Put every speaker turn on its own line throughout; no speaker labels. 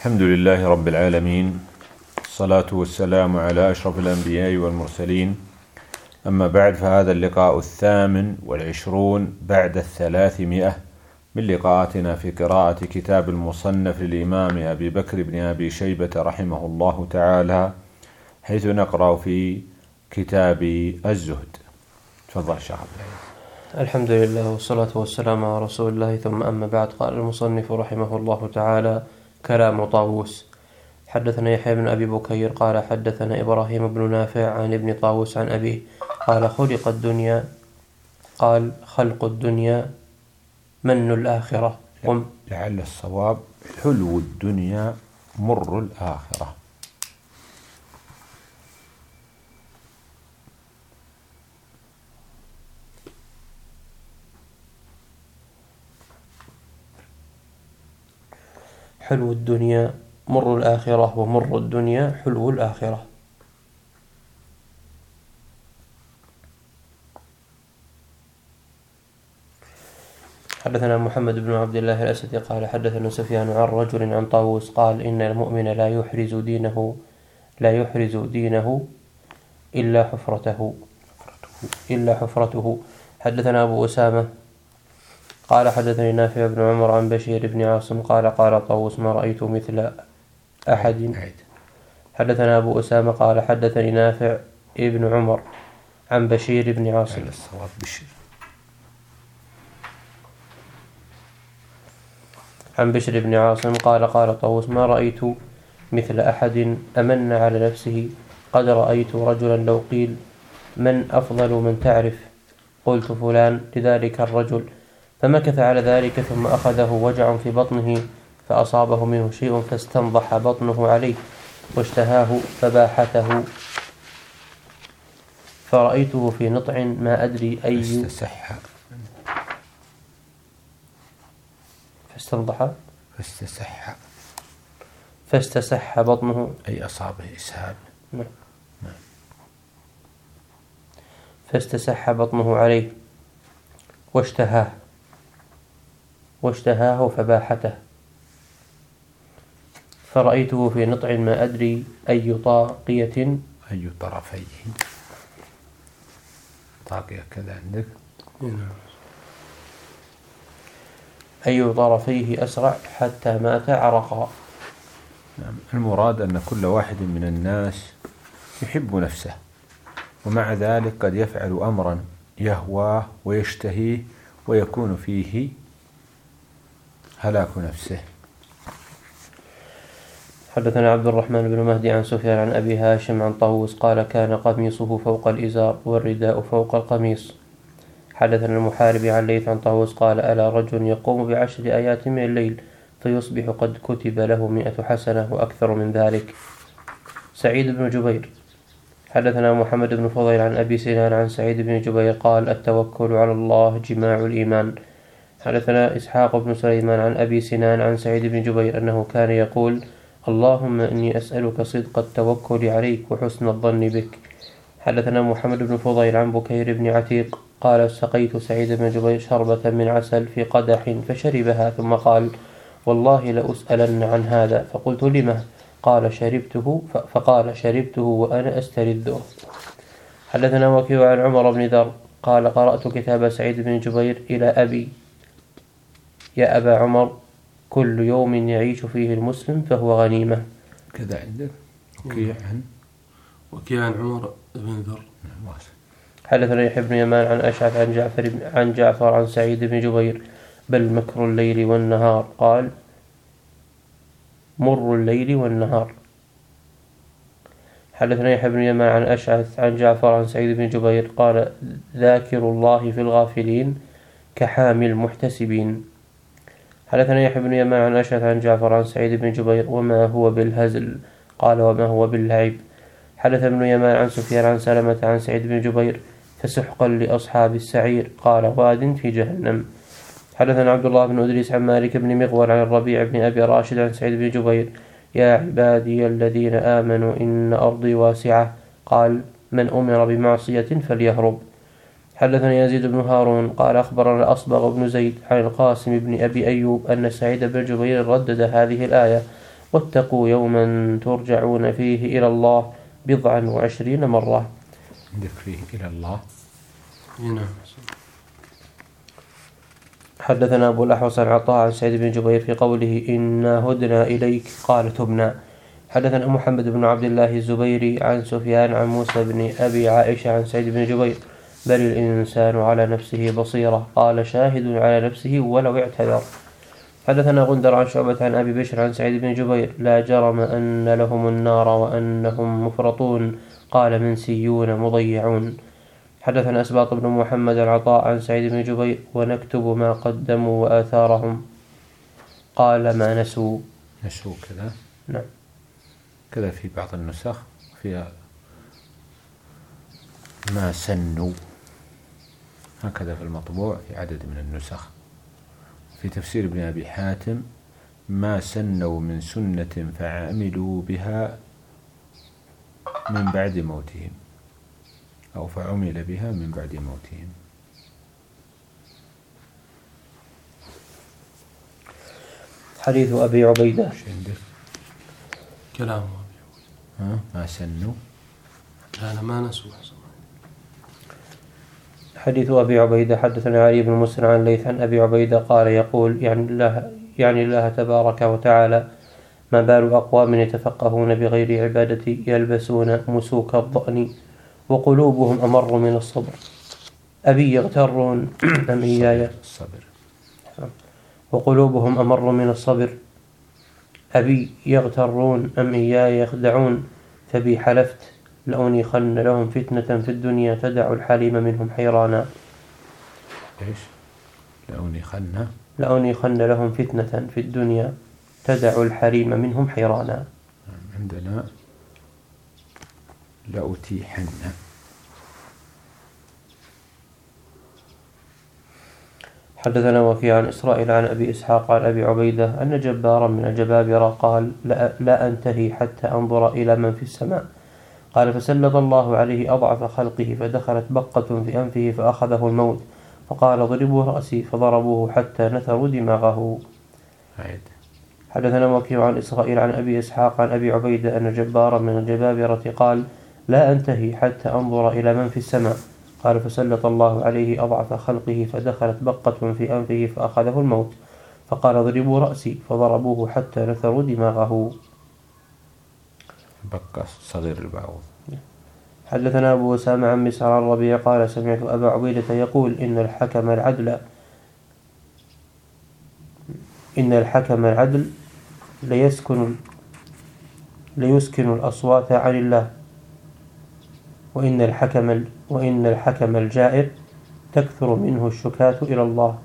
الحمد لله رب العالمين، الصلاة والسلام على أشرف الأنبياء والمرسلين. أما بعد، فهذا اللقاء 28 بعد 300 من لقاءاتنا في قراءة كتاب المصنف للإمام أبي بكر بن أبي شيبة رحمه الله تعالى، حيث نقرأ في كتاب الزهد. تفضل شيخ عبد العزيز.
الحمد لله والصلاة والسلام على رسول الله، ثم أما بعد. قال المصنف رحمه الله تعالى: كلام طاووس. حدثنا يحيى بن أبي بكير قال حدثنا إبراهيم بن نافع عن ابن طاووس عن أبيه قال: خلق الدنيا من الآخرة.
لعل الصواب حلو الدنيا مر الآخرة.
حلو الدنيا مر الآخرة، ومر الدنيا حلو الآخرة. حدثنا محمد بن عبد الله الأسدي قال حدثنا سفيان عن رجل عن طاووس قال: إن المؤمن لا يحرز دينه إلا حفرته. حدثنا أبو أسامة قال حدثني نافع بن عمر عن بشير بن عاصم قال: قال طاووس: ما رأيت مثل أحد. حدثنا أبو أسامة قال حدثني نافع بن عمر عن بشير بن عاصم. عن بشر بن عاصم قال: قال طاووس: ما رأيت مثل أحد أمن على نفسه. قد رأيت رجلا لو قيل: من أفضل من تعرف؟ قلت: فلان، لذلك الرجل. فمكث على ذلك، ثم أخذه وجع في بطنه فأصابه منه شيء، فاستنضح بطنه عليه واشتهاه فباحته، فرأيته في نطع ما أدري أي. فاستسح بطنه،
أي أصابه إسهال.
فاستسح بطنه عليه واشتهاه فباحته، فرأيته في نطع ما أدري أي طاقية.
أي طرفيه طاقية كذا عندك؟
أي طرفيه أسرع حتى مات عرقا.
المراد أن كل واحد من الناس يحب نفسه، ومع ذلك قد يفعل أمرا يهواه ويشتهيه ويكون فيه هلاك نفسه.
حدثنا عبد الرحمن بن مهدي عن سفيان عن أبي هاشم عن طاووس قال: كان قميصه فوق الإزار والرداء فوق القميص. حدثنا المحارب عن ليث عن طاووس قال: ألا رجل يقوم ب10 آيات من الليل فيصبح قد كتب له 100 حسنة وأكثر من ذلك. سعيد بن جبير. حدثنا محمد بن فضيل عن أبي سنان عن سعيد بن جبير قال: التوكل على الله جماع الإيمان. حدثنا إسحاق بن سليمان عن أبي سنان عن سعيد بن جبير أنه كان يقول: اللهم إني أسألك صدق التوكل عليك وحسن الظن بك. حدثنا محمد بن فضيل عن بكير بن عتيق قال: سقيت سعيد بن جبير شربة من عسل في قدح فشربها، ثم قال: والله لأسألن عن هذا. فقلت: لما؟ قال: شربته وأنا أستلذه. حدثنا وكيع عن عمر بن ذر قال: قرأت كتاب سعيد بن جبير إلى أبي: يا أبا عمر، كل يوم يعيش فيه المسلم فهو غنيمة.
كذا عندك
وكيع عن عمر بن ذر.
حدثنا يحيى بن يمان عن أشعث عن جعفر عن سعيد بن جبير: بل مكر الليل والنهار. قال: مر الليل والنهار. حدثنا يحيى بن يمان عن أشعث عن جعفر عن سعيد بن جبير قال: ذاكر الله في الغافلين كحامي المحتسبين. حدثنا يحيى بن يمان عن أشعث عن جعفر عن سعيد بن جبير: وما هو بالهزل؟ قال: وما هو باللعب. حدث ابن يمان عن سفيان عن سلمة عن سعيد بن جبير: فسحقا لأصحاب السعير. قال: واد في جهنم. حدثنا عبد الله بن أدريس عن مالك بن مغول عن الربيع بن أبي راشد عن سعيد بن جبير: يا عبادي الذين آمنوا إن أرضي واسعة. قال: من أمر بمعصية فليهرب. حدثنا يزيد بن هارون قال: أخبرنا أصبغ بن زيد عن القاسم بن أبي أيوب أن سعيد بن جبير ردد هذه الآية: واتقوا يوما ترجعون فيه إلى الله 27 مرة.
ذكره إلى الله.
نعم.
حدثنا أبو الأحوص عن عطاء عن سعيد بن جبير في قوله إنا هدنا إليك قال تبنا. حدثنا محمد بن عبد الله الزبيري عن سفيان عن موسى بن أبي عائشة عن سعيد بن جبير بل الإنسان على نفسه بصيرة قال شاهد على نفسه ولو اعتذر. حدثنا غندر عن شعبة عن أبي بشر عن سعيد بن جبير لا جرم أن لهم النار وأنهم مفرطون قال منسيون مضيعون. حدثنا أسباط بن محمد العطاء عن سعيد بن جبير ونكتب ما قدموا وآثارهم قال ما نسوا.
نسوا كذا.
نعم.
كذا في بعض النسخ فيها ما سنوا، هكذا في المطبوع في عدد من النسخ. في تفسير ابن أبي حاتم ما سنوا من سنة فعملوا بها من بعد موتهم، أو فعمل بها من بعد موتهم.
حديث أبي عبيدة.
كلام
ما سنوا.
لا ما نسوا.
حديث أبي عبيدة. حدثنا علي بن مسلم عن ليث عن أبي عبيدة قال يقول يعني الله تبارك وتعالى ما بال أقوام يتفقهون بغير عبادة يلبسون مسوك الضأن وقلوبهم أمر من الصبر أبي يغترون أم إياي
الصبر
وقلوبهم أمر من الصبر أبي يغترون أم إياي يخدعون فبي حلفت لأنيخن لهم فتنة في الدنيا تدع الحليم منهم حيرانا.
إيش؟
لأنيخن لهم فتنة في الدنيا تدع الحليم منهم حيرانا.
عندنا لأتيحن.
حدثنا وكيع عن إسرائيل عن أبي إسحاق عن أبي عبيدة أن جبارا من الجبابرة قال لا أنتهي حتى أنظر إلى من في السماء. قال فسلط الله عليه أضعف خلقه فدخلت بقة في أنفه فأخذه الموت فقال ضربوا رأسي فضربوه حتى نثروا دماغه. حدثنا وكيع عن إسرائيل عن أبي إسحاق عن أبي عبيدة أن جبارا من الجبابرة قال لا أنتهي حتى أنظر إلى من في السماء. قال فسلط الله عليه أضعف خلقه فدخلت بقة في أنفه فأخذه الموت فقال ضربوا رأسي فضربوه حتى نثروا دماغه.
بقى صغير البعوض.
حدثنا أبو أسامة عن مسعر عن ربيع قال سمعت أبا عبيدة يقول إن الحكم العدل ليسكن الأصوات عن الله وإن الحكم الجائر تكثر منه الشكاة إلى الله.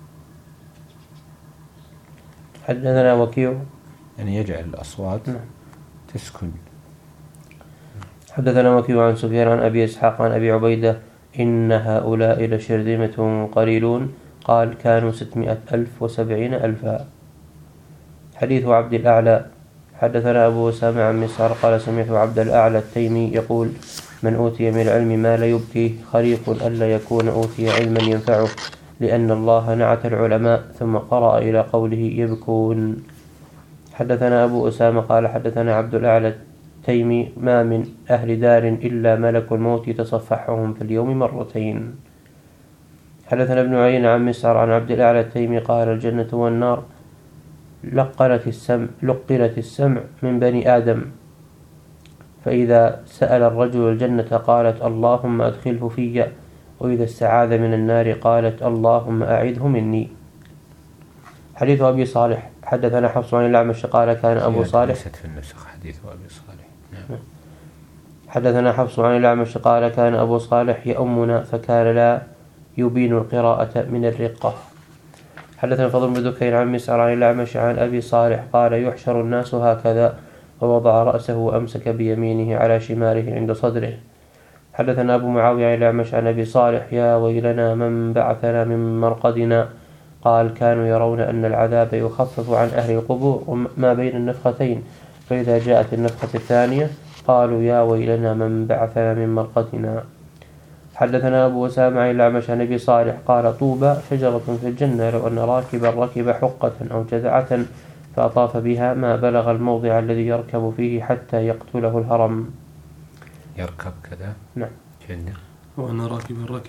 حدثنا وكيع
يعني يجعل الأصوات تسكن.
حدثنا وكيع عن سفيان عن أبي إسحاق عن أبي عبيدة إن هؤلاء لشرذمة قليلون قال كانوا 670,000. حديث عبد الأعلى. حدثنا أبو أسامة عن مسعر قال سمعت عبد الأعلى التيمي يقول من أوتي من العلم ما لا يبكيه خريق ألا يكون أوتي علما ينفعه لأن الله نعت العلماء ثم قرأ إلى قوله يبكون. حدثنا أبو أسامة قال حدثنا عبد الأعلى التيمي ما من أهل دار إلا ملك الموت يتصفحهم في اليوم مرتين. حدثنا ابن عيينة عن مسعر عن عبد الأعلى التيمي قال الجنة والنار لقنت السمع من بني آدم فإذا سأل الرجل الجنة قالت اللهم أدخله في وإذا استعاذ من النار قالت اللهم أعذه مني. حديث أبي صالح. حدثنا حفص عن الأعمش قال كان أبو صالح
في النسخ حديث أبي صالح. نعم.
حدثنا حفص عن الأعمش قال كان أبو صالح يؤمنا فكان لا يبين القراءة من الرقة. حدثنا فضل بن دكين عن مسعر عن الأعمش عن أبي صالح قال يحشر الناس هكذا ووضع رأسه وأمسك بيمينه على شماله عند صدره. حدثنا أبو معاوية عن الأعمش عن أبي صالح يا ويلنا من بعثنا من مرقدنا قال كانوا يرون أن العذاب يخفف عن أهل القبور ما بين النفختين فإذا جاءت النفخة الثانية قالوا يا ويلنا من بعثنا من مرقدنا. حدثنا أبو أسامة عن الأعمش عن أبي صالح قال طوبى شجرة في الجنة لو أن راكبا ركب حقة أو جذعة فأطاف بها ما بلغ الموضع الذي يركب فيه حتى يقتله الهرم.
يركب كذا؟
نعم.
جنة.
وأنا راكبة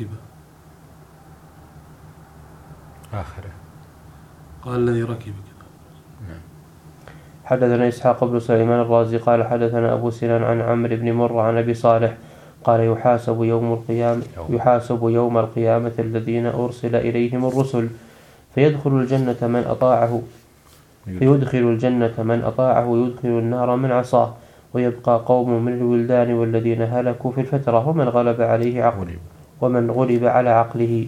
آخره
قال الذي ركب كذا.
نعم.
حدثنا إسحاق بن سليمان الرازي قال حدثنا أبو سنان عن عمرو بن مرة عن أبي صالح قال يحاسب يوم القيامة الذين أرسل إليهم الرسل فيدخل الجنة من أطاعه ويدخل النار من عصاه، ويبقى قوم من الولدان والذين هلكوا في الفترة ومن غلب على عقله،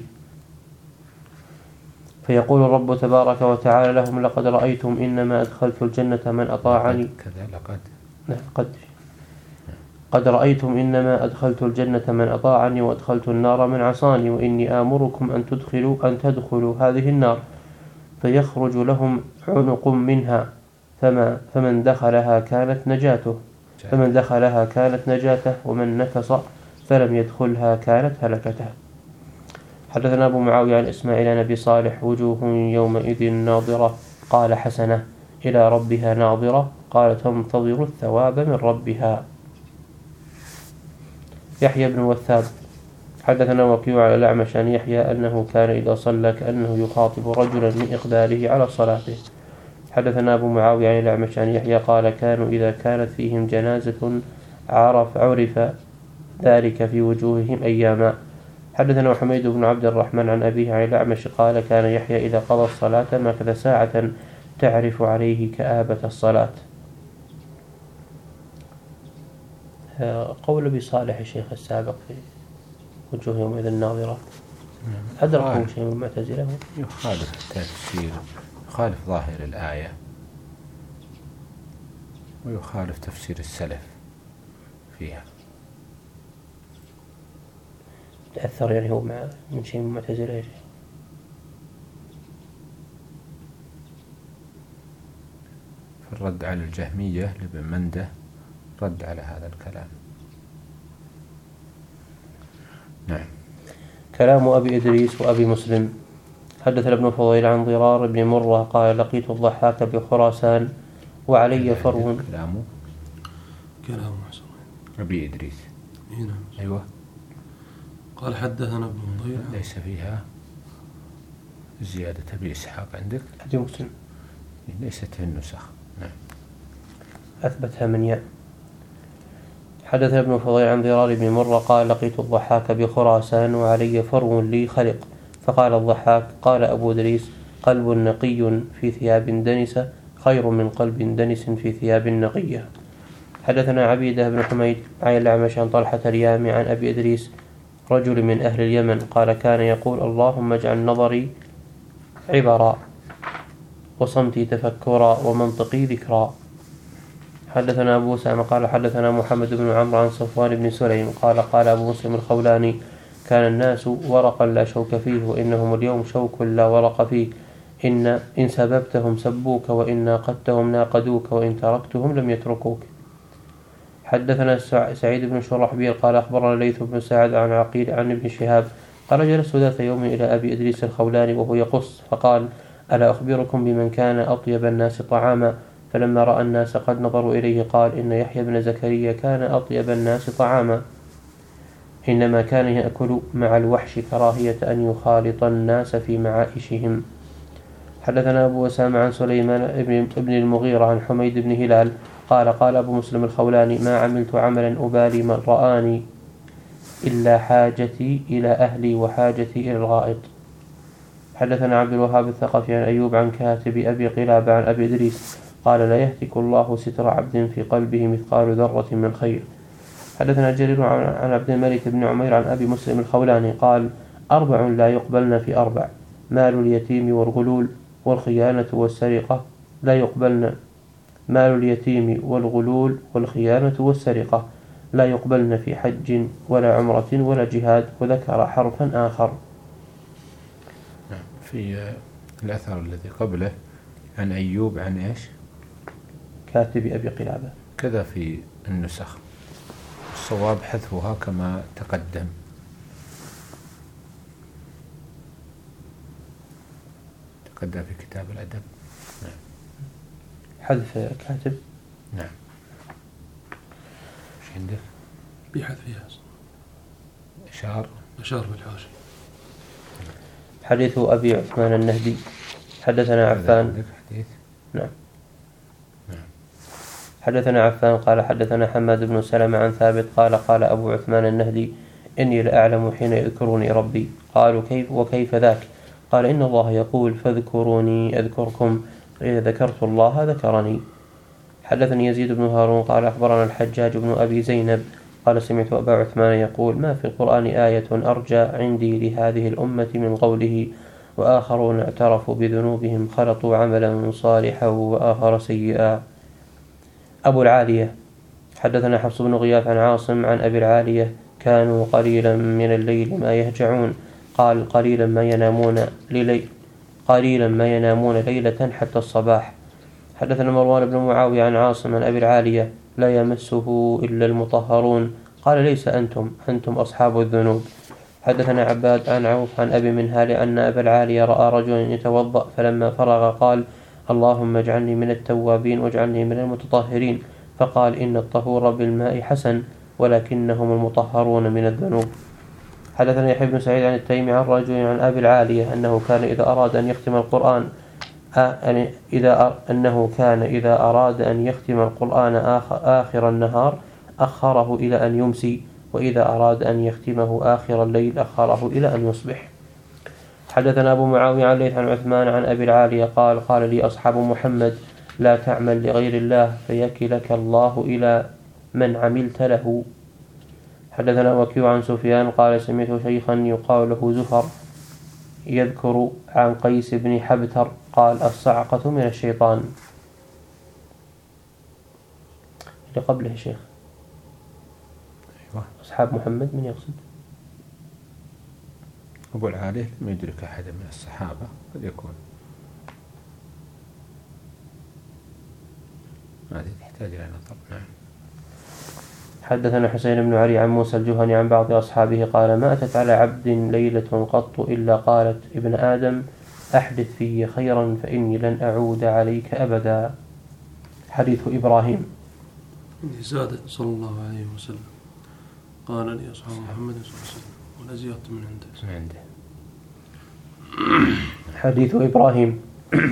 فيقول الرب تبارك وتعالى لهم لقد رأيتم إنما أدخلت الجنة من أطاعني. قد رأيتم إنما أدخلت الجنة من أطاعني وأدخلت النار من عصاني، وإني آمركم أن تدخلوا هذه النار، فيخرج لهم عنق منها فمن دخلها كانت نجاته ومن نكص فلم يدخلها كانت هلكته. حدثنا أبو معاوية عن إسماعيل عن أبي صالح وجوه يومئذ ناظرة قال حسنة إلى ربها ناظرة قال تنتظر الثواب من ربها. يحيى بن وثاب حدثنا وكيع على الأعمش عن يحيى أنه كان إذا صلى كأنه يخاطب رجلا من إقباله على صلاته. حدثنا أبو معاوية عن الأعمش عن يحيى قال كانوا إذا كانت فيهم جنازة عرف ذلك في وجوههم أياما. حدثنا حميد بن عبد الرحمن عن أبيه عن الأعمش قال كان يحيى إذا قضى الصلاة مكث ساعة تعرف عليه كآبة الصلاة. قول أبي صالح الشيخ السابق في وجوه يومئذ الناظرة أدركوا شيء من المعتزلة؟
يخالف التفسير، يخالف ظاهر الآية ويخالف تفسير السلف فيها.
تأثر يعني هو من شيء من المعتزلة.
في الرد على الجهمية لابن منده رد على هذا الكلام. نعم.
كلام أبي إدريس وأبي مسلم. حدثنا ابن فضيل عن ضرار بن مرة قال لقيت الضحاك بخراسان وعلي فرو.
كلام حسن
أبي إدريس.
نعم.
أيوة.
قال حدثنا ابن فضيل
ليس فيها زيادة أبي إسحاق عندك؟
أبي مسلم
ليست في النسخ. نعم.
أثبتها من ياء. حدث ابن فضيل عن ضرار بن مرة قال لقيت الضحاك بخراسان وعلي فرو لي خلق، فقال الضحاك قال أبو إدريس قلب نقي في ثياب دنسة خير من قلب دنس في ثياب نقية. حدثنا عبيدة بن حميد عن الأعمش عن طلحة اليامي عن أبي إدريس رجل من أهل اليمن قال كان يقول اللهم اجعل نظري عبرا وصمتي تفكرا ومنطقي ذكرا. حدثنا أبو أسامة قال حدثنا محمد بن عمرو عن صفوان بن سليم قال أبو مسلم الخولاني كان الناس ورقا لا شوك فيه وإنهم اليوم شوك لا ورق فيه، إن سببتهم سبوك وإن ناقدتهم ناقدوك وإن تركتهم لم يتركوك. حدثنا سعيد بن شرحبيل قال أخبرنا ليث بن سعد عن عقيل عن ابن شهاب قال جلست ذات يوم إلى أبي إدريس الخولاني وهو يقص فقال ألا أخبركم بمن كان أطيب الناس طعاما؟ فلما رأى الناس قد نظروا إليه قال إن يحيى بن زكريا كان أطيب الناس طعاما، إنما كان يأكل مع الوحش كراهية أن يخالط الناس في معائشهم. حدثنا أبو أسامة عن سليمان ابن المغيرة عن حميد بن هلال قال أبو مسلم الخولاني ما عملت عملا أبالي من رآني إلا حاجتي إلى أهلي وحاجتي إلى الغائط. حدثنا عبد الوهاب الثقفي عن أيوب عن كاتب أبي قلابة عن أبي إدريس قال لا يهتك الله ستر عبد في قلبه مثقال ذرة من خير. حدثنا جرير عن عبد الملك بن عمير عن أبي مسلم الخولاني قال 4 لا يقبلن في 4 مال اليتيم والغلول والخيانة والسرقة لا يقبلن، مال اليتيم والغلول والخيانة والسرقة لا يقبلن في حج ولا عمرة ولا جهاد، وذكر حرفا آخر.
في الأثر الذي قبله عن أيوب عن إيش؟
كاتب أبي قلابة
كذا في النسخ، الصواب حذفها كما تقدم. تقدم في كتاب الأدب.
حذف كاتب.
نعم. ايش عندك؟
بحذفها أشار بالحاشية.
حديث أبي عثمان النهدي. حدثنا عفان. نعم. حدثنا عفان قال حدثنا حماد بن سلمة عن ثابت قال أبو عثمان النهدي إني لأعلم حين يذكرني ربي. قالوا كيف وكيف ذاك؟ قال إن الله يقول فاذكروني أذكركم فإذا ذكرت الله ذكرني. حدثني يزيد بن هارون قال أخبرنا الحجاج بن أبي زينب قال سمعت أبا عثمان يقول ما في القرآن آية أرجى عندي لهذه الأمة من قوله وآخرون اعترفوا بذنوبهم خلطوا عملا صالحا وآخر سيئا. أبو العالية. حدثنا حفص بن غياث عن عاصم عن أبي العالية كانوا قليلا من الليل ما يهجعون قال قليلا ما ينامون ليلة حتى الصباح. حدثنا مروان بن معاوية عن عاصم عن أبي العالية لا يمسه إلا المطهرون قال ليس أنتم أصحاب الذنوب. حدثنا عباد عن عوف عن أبي منهال أن أبا العالية رأى رجلا يتوضأ فلما فرغ قال اللهم اجعلني من التوابين واجعلني من المتطهرين فقال إن الطهور بالماء حسن ولكنهم المطهرون من الذنوب. حدثنا يحيى بن سعيد عن التيمي عن رجل عن أبي العالية أنه كان إذا أراد أن يختم القرآن آخر النهار أخره إلى أن يمسي وإذا أراد أن يختمه آخر الليل أخره إلى أن يصبح. حدثنا أبو معاوية عن ليث عن عثمان عن أبي العالية قال لي أصحاب محمد لا تعمل لغير الله فيكلك الله إلى من عملت له. حدثنا وكيع عن سفيان قال سمعت شيخا يقال له زفر يذكر عن قيس بن حبتر قال الصعقة من الشيطان. اللي قبله شيخ أصحاب محمد من يقصد؟
أبو العالية لم يدرك أحد من الصحابة قد يكون هذه تحتاج إلى نظر. نعم.
حدثنا حسين بن علي عن موسى الجهني عن بعض أصحابه قال ما أتت على عبد ليلة قط إلا قالت ابن آدم أحدث في خيرا فإني لن أعود عليك أبدا. حديث إبراهيم.
زاد صلى الله عليه وسلم قال لي أصحاب محمد صلى الله عليه وسلم ولا زيادة من عنده.
حديث إبراهيم.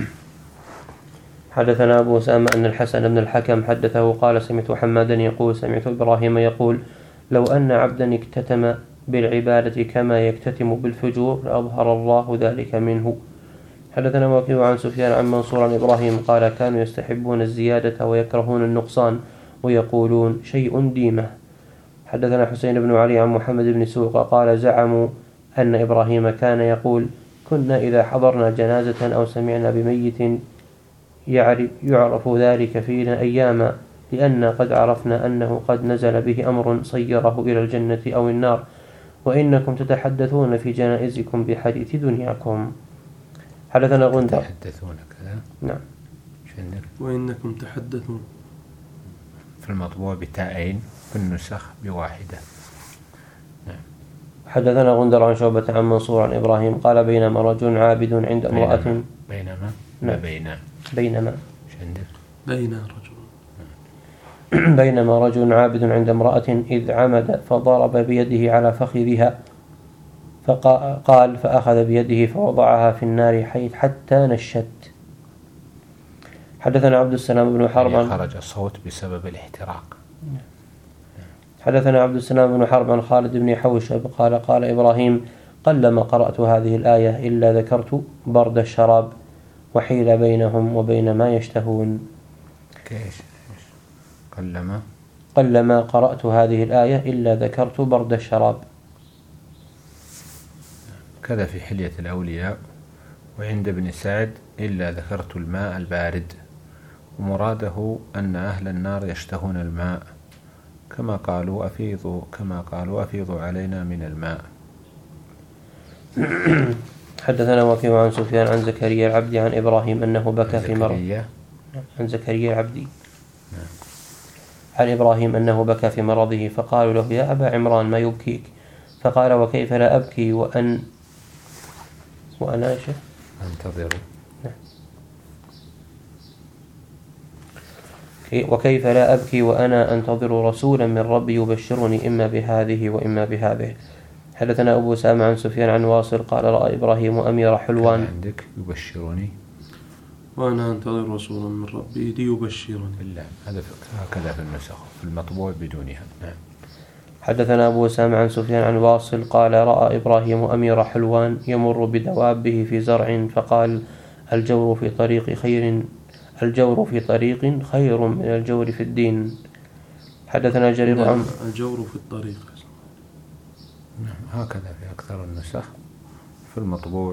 حدثنا أبو أسامة أن الحسن بن الحكم حدثه قال سمعت حمادا يقول سمعت إبراهيم يقول لو أن عبدا اكتتم بالعبادة كما يكتتم بالفجور لأظهر الله ذلك منه. حدثنا وكيع عن سفيان عن منصور عن إبراهيم قال كانوا يستحبون الزيادة ويكرهون النقصان ويقولون شيء ديمة. حدثنا حسين بن علي عن محمد بن سوق قال زعموا أن إبراهيم كان يقول كنا إذا حضرنا جنازة أو سمعنا بميت يعرف ذلك فينا أياما لأن قد عرفنا أنه قد نزل به أمر صيره إلى الجنة أو النار وإنكم تتحدثون في جنائزكم بحديث دنياكم. حدثنا غندر.
تحدثون كذا.
نعم.
وإنكم تحدثون
في المطبوع بتاءين في النسخ بواحدة. نعم.
حدثنا غندر عن شعبة عن منصور عن إبراهيم قال بينما رجل عابد عند امرأة بينما رجل عابد عند امرأة إذ عمد فضرب بيده على فخذها فقال فأخذ بيده فوضعها في النار حتى نشت. حدثنا عبد السلام بن حرب
خرج الصوت بسبب الاحتراق.
حدثنا عبد السلام بن حرب عن خالد بن حوشب قال إبراهيم قلما قرأت هذه الآية إلا ذكرت برد الشراب وحيل بينهم وبين ما يشتهون. قلما قرأت هذه الآية إلا ذكرت برد الشراب.
كذا في حلية الأولياء وعند ابن سعد إلا ذكرت الماء البارد ومراده أن أهل النار يشتهون الماء كما قالوا أفيضوا علينا من الماء.
حدثنا وكيع عن سفيان عن زكريا العبدي عن إبراهيم أنه بكى في مرض عن زكريا العبدي عن إبراهيم أنه بكى في مرضه فقالوا له يا أبا عمران ما يبكيك؟ فقال وكيف لا أبكي وأنا
أنتظر.
وكيف لا أبكي وأنا أنتظر رسولا من ربي يبشرني إما بهذه وإما بهذه. حدثنا أبو أسامة عن سفيان عن واصل قال رأى إبراهيم أمير حلوان.
عندك يبشرني
وأنا أنتظر رسولا من ربي ليبشرني.
لا هذا هكذا في النسخ، في المطبوع بدونها. نعم.
حدثنا أبو أسامة عن سفيان عن واصل قال رأى إبراهيم أمير حلوان يمر بدوابه في زرع فقال الجور في طريق خير من الجور في الدين. حدثنا جرير عن
الجور في الطريق.
نعم هكذا في أكثر النسخ في المطبوع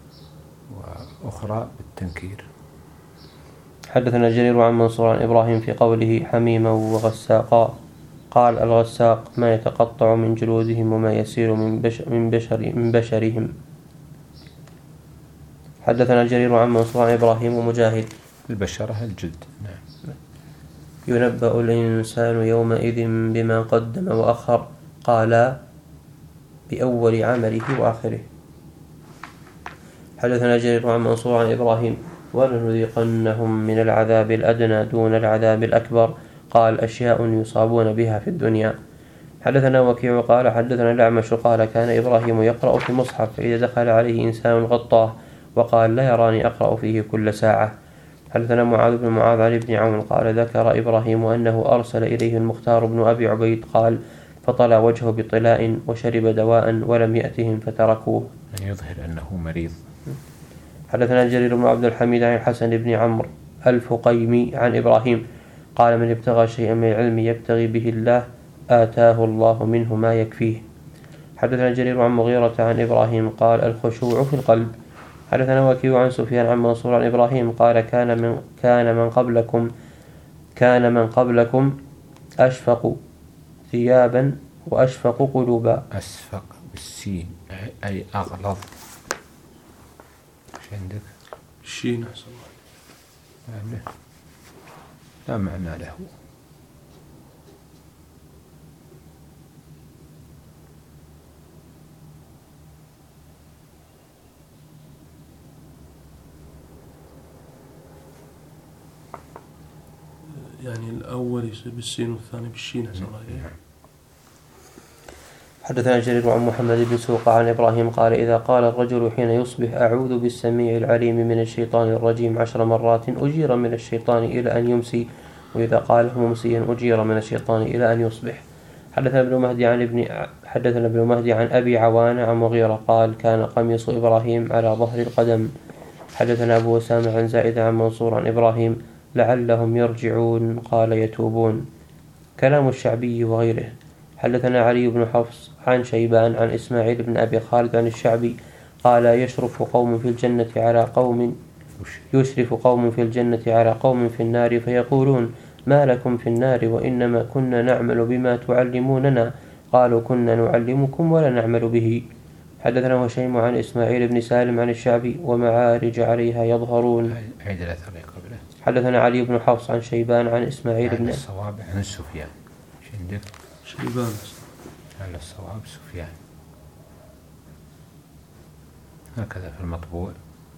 وأخرى بالتنكير.
حدثنا جرير عن منصور عن إبراهيم في قوله حميما وغساقا قال الغساق ما يتقطع من جلودهم وما يسير من بشرهم. حدثنا جرير عن منصور عن إبراهيم ومجاهد
البشرة الجلد. نعم.
ينبأ الإنسان يومئذ بما قدم وأخر قال بأول عمله وآخره. حدثنا جرير عن منصور عن إبراهيم ولنذيقنهم من العذاب الأدنى دون العذاب الأكبر قال أشياء يصابون بها في الدنيا. حدثنا وكيع قال حدثنا الأعمش قال كان إبراهيم يقرأ في المصحف فإذا دخل عليه إنسان غطاه وقال لا يراني أقرأ فيه كل ساعة. حدثنا معاذ بن معاذ عن ابن عون قال ذكر إبراهيم أنه أرسل إليه المختار بن أبي عبيد قال فطلى وجهه بطلاء وشرب دواء ولم يأتهم فتركوه.
يظهر أنه مريض.
حدثنا جرير بن عبد الحميد عن الحسن بن عمرو الفقيمي عن إبراهيم قال من ابتغى شيئا من العلم يبتغي به الله آتاه الله منه ما يكفيه. حدثنا جرير عن مغيرة عن إبراهيم قال الخشوع في القلب. حدثنا وكيع عن سفيان عن منصور عن إبراهيم قال كان من قبلكم أشفق ثيابا وأشفق قلوبا.
أشفق بالسين أي أغلظ. ايش عندك؟
الشين أحسن
الله. لا معنى له.
يعني الأول يصير بالسين والثاني بالشين أحسن الله.
حدثنا جرير عن محمد بن سوق عن إبراهيم قال إذا قال الرجل حين يصبح أعوذ بالسميع العليم من الشيطان الرجيم 10 مرات أجير من الشيطان إلى أن يمسي وإذا قاله ممسيا أجير من الشيطان إلى أن يصبح. حدثنا ابن مهدي عن أبي عوانة عن مغيرة قال كان قميص إبراهيم على ظهر القدم. حدثنا أبو أسامة عن زائدة عن منصور عن إبراهيم لعلهم يرجعون قال يتوبون. كلام الشعبي وغيره. حدثنا علي بن حفص عن شيبان عن إسماعيل بن أبي خالد عن الشعبي قال يشرف قوم في الجنة على قوم في النار فيقولون ما لكم في النار وإنما كنا نعمل بما تعلموننا قالوا كنا نعلمكم ولا نعمل به. حدثنا هشيم عن إسماعيل بن سالم عن الشعبي ومعارج عليها يظهرون. حدثنا علي بن حفص عن شيبان عن إسماعيل بن
الصواب عن سفيان. ايش عندك؟
شيبان
على الصواب سفيان هكذا في المطبوع.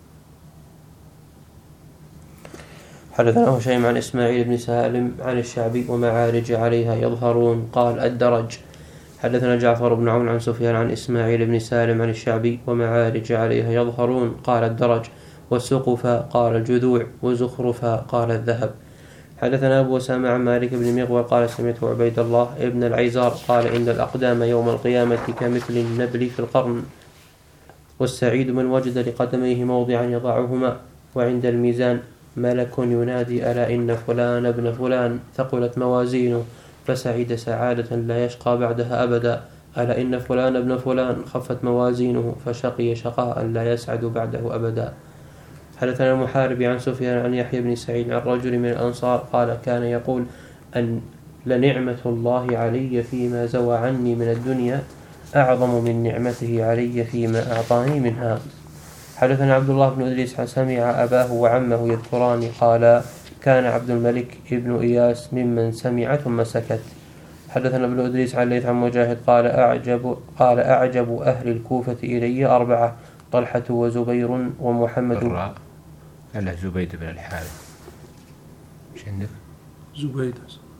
حدثنا هشيم عن إسماعيل بن سالم عن الشعبي ومعارج عليها يظهرون قال الدرج. حدثنا جعفر بن عون عن سفيان عن إسماعيل بن سالم عن الشعبي ومعارج عليها يظهرون قال الدرج والسقفا قال الجذوع وزخرفا قال الذهب. حدثنا أبو أسامة عن مالك بن مغول قال سمعت عبيد الله ابن العيزار قال إن الأقدام يوم القيامة كمثل النبل في القرن والسعيد من وجد لقدميه موضعا يضعهما وعند الميزان ملك ينادي ألا إن فلان ابن فلان ثقلت موازينه فسعيد سعادة لا يشقى بعدها أبدا ألا إن فلان ابن فلان خفت موازينه فشقي شقاء لا يسعد بعده أبدا. حدثنا المحارب عن سفيان عن يحيى بن سعيد عن رجل من الأنصار قال كان يقول أن لنعمة الله علي فيما زوى عني من الدنيا أعظم من نعمته علي فيما أعطاني منها. حدثنا عبد الله بن إدريس سمع أباه وعمه يذكران قال كان عبد الملك ابن إياس ممن سمع ثم سكت. حدثنا ابن إدريس عن ليث عن مجاهد قال أعجب أهل الكوفة إلي 4 طلحة وزبير ومحمد
على زبيد بن الحارث. ايش عندك؟
زبيد.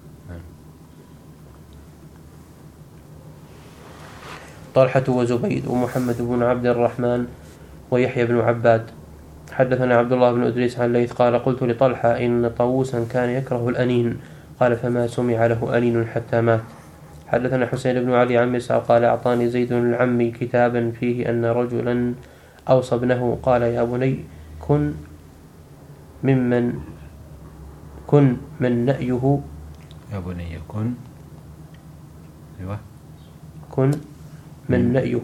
طلحة وزبيد ومحمد بن عبد الرحمن ويحيى بن عباد. حدثنا عبد الله بن إدريس عن الليث قال قلت لطلحة إن طاووسا كان يكره الأنين قال فما سمع له أنين حتى مات. حدثنا حسين بن علي عن مسعر قال أعطاني زيد العمي كتابا فيه أن رجلا أوصى ابنه قال يا بني كن من نأيه
يا بني كن أيوة
كن من نأيه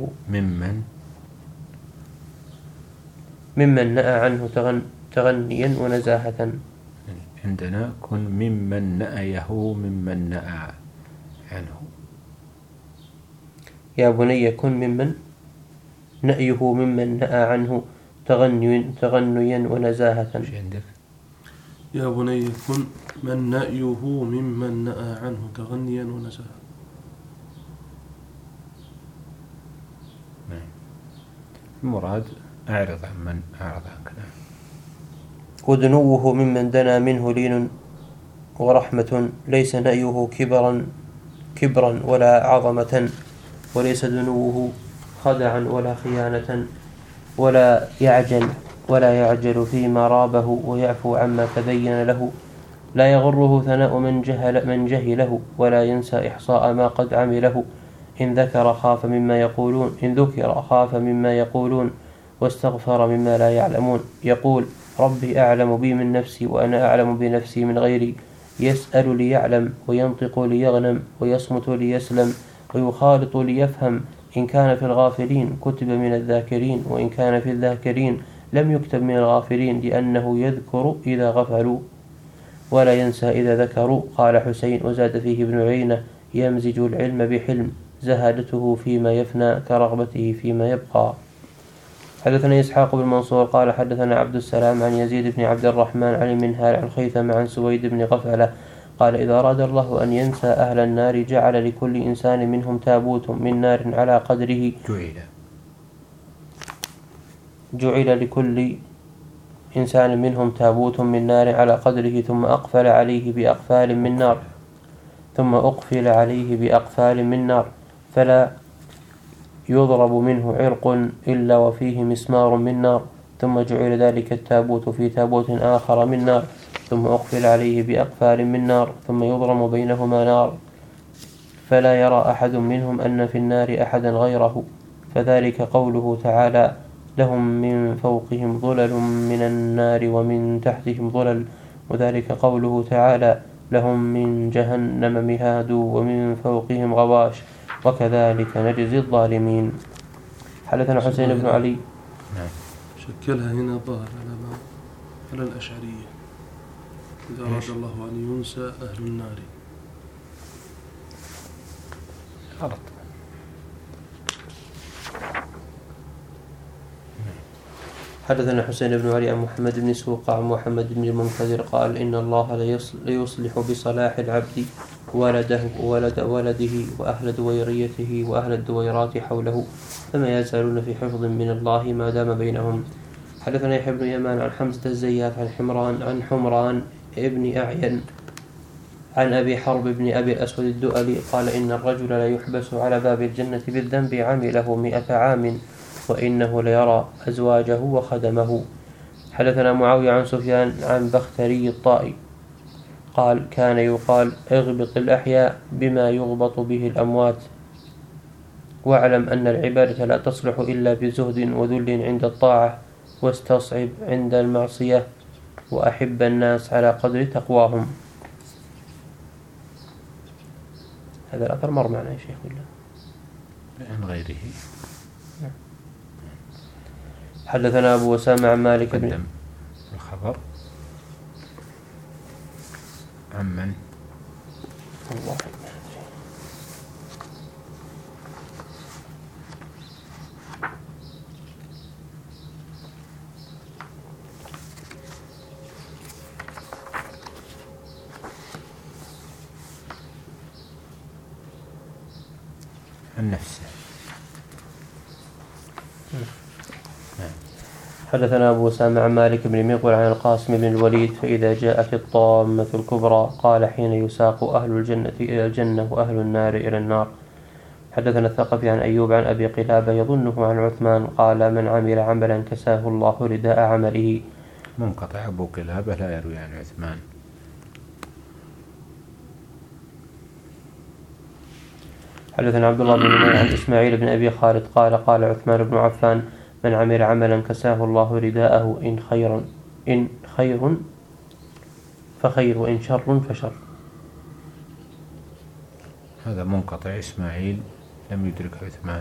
ممن نأى عنه تغنيا ونزاهة.
عندنا كن ممن نأيه ممن نأى عنه.
يا بني كن ممن نأيه ممن نأى عنه تغنيا ونزاهة.
ايش عندك؟
يا بني كن من نأيه ممن نأى عنه تغنيا ونزاهة.
المراد أعرض عن من أعرض عنك.
ودنوه ممن دنا منه لين ورحمة ليس نأيه كبرا ولا عظمة وليس دنوه خدعا ولا خيانة ولا يعجل فيما رابه ويعفو عما تبين له. لا يغره ثناء من جهله ولا ينسى إحصاء ما قد عمله. إن ذكر خاف مما يقولون واستغفر مما لا يعلمون. يقول ربي أعلم بي من نفسي وأنا أعلم بنفسي من غيري. يسأل ليعلم وينطق ليغنم ويصمت ليسلم ويخالط ليفهم. إن كان في الغافلين كتب من الذاكرين وإن كان في الذاكرين لم يكتب من الغافلين لأنه يذكر إذا غفلوا ولا ينسى إذا ذكروا. قال حسين وزاد فيه ابن عيينة يمزج العلم بحلم زهادته فيما يفنى كرغبته فيما يبقى. حدثنا إسحاق بن منصور قال حدثنا عبد السلام عن يزيد بن عبد الرحمن عن المنهال عن خيثم عن سويد بن غفلة قال إذا أراد الله أن ينسى أهل النار جعل لكل إنسان منهم تابوت من نار على قدره. جعل لكل إنسان منهم تابوت من نار على قدره ثم أقفل عليه بأقفال من نار فلا يضرب منه عرق إلا وفيه مسمار من نار. ثم جعل ذلك التابوت في تابوت آخر من نار ثم أقفل عليه بأقفال من نار ثم يضرم بينهما نار فلا يرى أحد منهم أن في النار أحدا غيره. فذلك قوله تعالى لهم من فوقهم ظلل من النار ومن تحتهم ظلل. وذلك قوله تعالى لهم من جهنم مهاد ومن فوقهم غواش وكذلك نجزي الظالمين. حدثنا حسين بن علي.
شكلها هنا الظاهر على الأشعرية إذا أراد الله أن ينسى أهل النار.
غلط.
حدثنا حسين بن علي عن محمد بن سوق عن محمد بن المنكدر قال إن الله ليصلح بصلاح العبد ولده وأهل دويريته وأهل الدويرات حوله فما يزالون في حفظ من الله ما دام بينهم. حدثنا يحيى بن يمان عن حمزة الزيات عن حمران ابن أعين عن أبي حرب بن أبي الأسود الدؤلي قال إن الرجل لا يحبس على باب الجنة بالذنب عمله 100 عام وإنه ليرى أزواجه وخدمه. حدثنا معاوية عن سفيان عن بختري الطائي قال كان يقال اغبط الأحياء بما يغبط به الأموات واعلم أن العبادة لا تصلح إلا بزهد وذل عند الطاعة واستصعب عند المعصية وأحب الناس على قدر تقواهم. هذا الأثر مر معنا يا شيخ الله
عن غيره.
حدثنا أبو أسامة عن مالك بن
الخبر عمن
الله
عن نفسه.
حدثنا أبو أسامة عن مالك بن مغول عن القاسم بن الوليد فإذا جاءت الطامة الكبرى قال حين يساق أهل الجنة إلى الجنة وأهل النار إلى النار. حدثنا الثقفي عن أيوب عن أبي قلابة يظنه عن عثمان قال من عمل عملا كساه الله رداء عمله.
منقطع. أبو قلابة لا يروي عن عثمان.
حدثنا عبد الله بن نمير عن إسماعيل بن أبي خالد قال قال عثمان بن عفان من عمل عملا كساه الله رداءه إن خير فخير وإن شر فشر.
هذا منقطع. إسماعيل لم يدرك عثمان.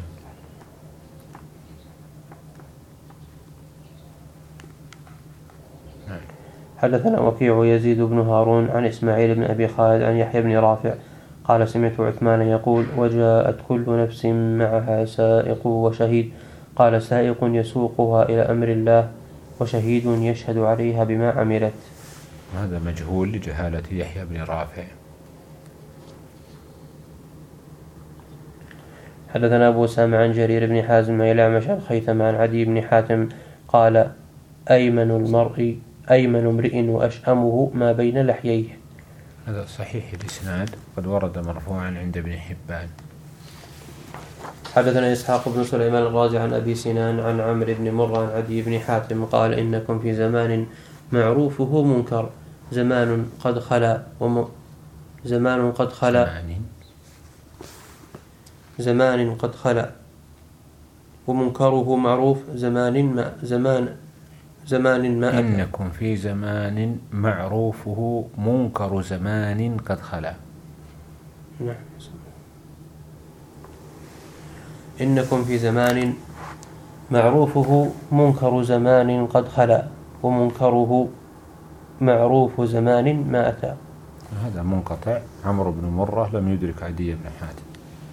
حدثنا وكيع يزيد بن هارون عن إسماعيل بن أبي خالد عن يحيى بن رافع قال سمعت عثمان يقول وجاءت كل نفس معها سائق وشهيد قال سائق يسوقها إلى أمر الله وشهيد يشهد عليها بما عملت.
هذا مجهول لجهالة يحيى بن رافع.
حدثنا أبو أسامة عن جرير بن حازم عن الأعمش عن خيثم عن عدي بن حاتم قال أيمن امرئ وأشأمه ما بين لحييه.
هذا صحيح الإسناد قد ورد مرفوعا عند ابن حبان.
حدثنا إسحاق بن سليمان الرازي عن أبي سنان عن عمرو بن مرة عن عدي بن حاتم قال إنكم في زمان معروفه منكر زمان قد خلا ومنكره معروف زمان ما أتى.
إنكم في زمان معروفه منكر زمان قد خلا.
نعم. إنكم في زمان معروفه منكر زمان قد خلا ومنكره معروف زمان ما أتى.
هذا منقطع. عمرو بن مرة لم يدرك عدي بن حاتم.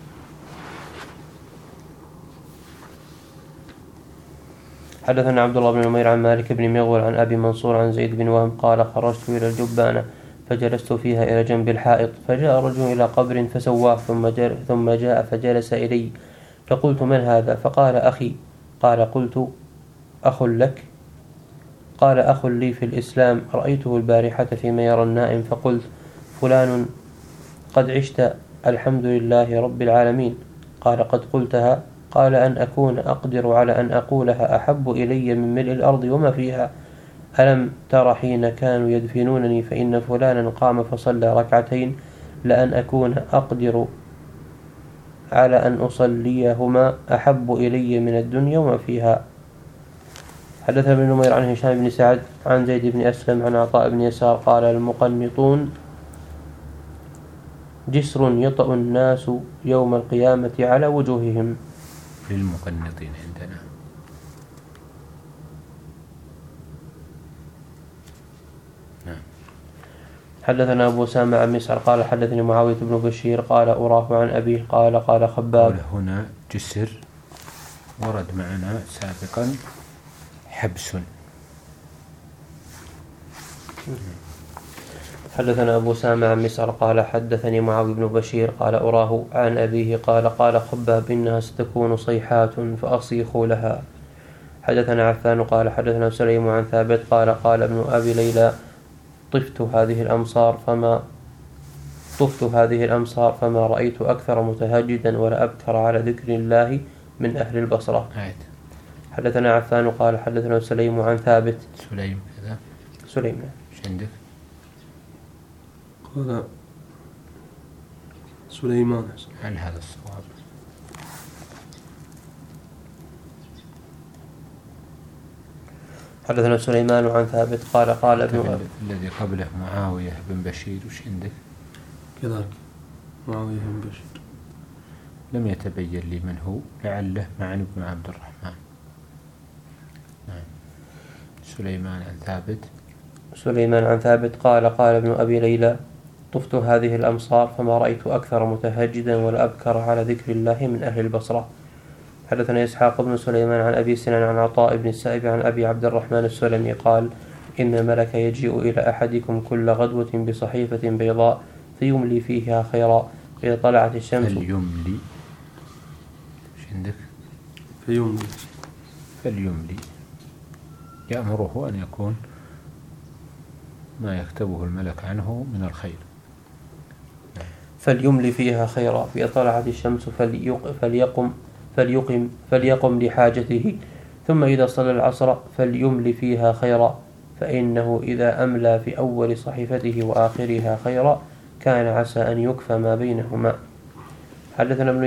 حدثنا عبد الله بن نمير عن مالك بن مغول عن أبي منصور عن زيد بن وهم قال خرجت إلى الجبانة فجلست فيها إلى جنب الحائط فجاء رجل إلى قبر فسواه ثم جاء فجلس إلي فقلت من هذا؟ فقال أخي. قال قلت أخ لك؟ قال أخ لي في الإسلام رأيته البارحة فيما يرى النائم فقلت فلان قد عشت الحمد لله رب العالمين. قال قد قلتها. قال أن أكون أقدر على أن أقولها أحب إلي من ملء الأرض وما فيها. ألم تر حين كانوا يدفنونني فإن فلانا قام فصلى ركعتين لأن أكون أقدر على أن أصليهما أحب إلي من الدنيا وما فيها. حدثنا ابن نمير عن هشام بن سعد عن زيد بن أسلم عن عطاء بن يسار قال المقنطون جسر يطأ الناس يوم القيامة على وجوههم.
للمقنطين عندنا.
حدثنا أبو أسامة عن مسعر قال حدثني معاوية بن بشير قال أراه عن أبيه قال خباب.
هنا جسر ورد معنا سابقا حبس.
حدثنا أبو أسامة عن مسعر قال حدثني معاوية بن بشير قال أراه عن أبيه قال خباب إنها ستكون صيحات فأصيخوا لها. حدثنا عفان قال حدثنا سليم عن ثابت قال ابن أبي ليلى طفت هذه الأمصار فما رأيت أكثر متهجدا ولا أبكر على ذكر الله من أهل البصرة. حدثنا عفان قال حدثنا سليم عن ثابت.
سليم كذا.
سليم.
ايش عندك؟
قال سليمان.
هل هذا الصواب؟
حدثنا سليمان عن ثابت قال ابن
الذي قبله معاوية بن بشير. وش عندك؟
كذلك معاوية بن بشير.
لم يتبين لي من هو. لعله معن بن عبد الرحمن. نعم.
سليمان عن ثابت قال ابن أبي ليلى طفت هذه الأمصار فما رأيت أكثر متهجدا ولا أبكر على ذكر الله من أهل البصرة. حدثنا إسحاق بن سليمان عن أبي سنان عن عطاء بن السائب عن أبي عبد الرحمن السلمي قال إن ملك يجيء إلى أحدكم كل غدوة بصحيفة بيضاء فيملي فيها خيرا فإذا طلعت الشمس.
فليملي. ايش عندك؟
فيملي.
يأمره أن يكون ما يكتبه الملك عنه من الخير.
فليمل فيها خيرا، فإذا طلعت الشمس فليقم لحاجته، ثم إذا صلى العصر فليمل فيها خيرا، فإنه إذا أملى في أول صحيفته وآخرها خيرا كان عسى أن يكفى ما بينهما. حدثنا ابن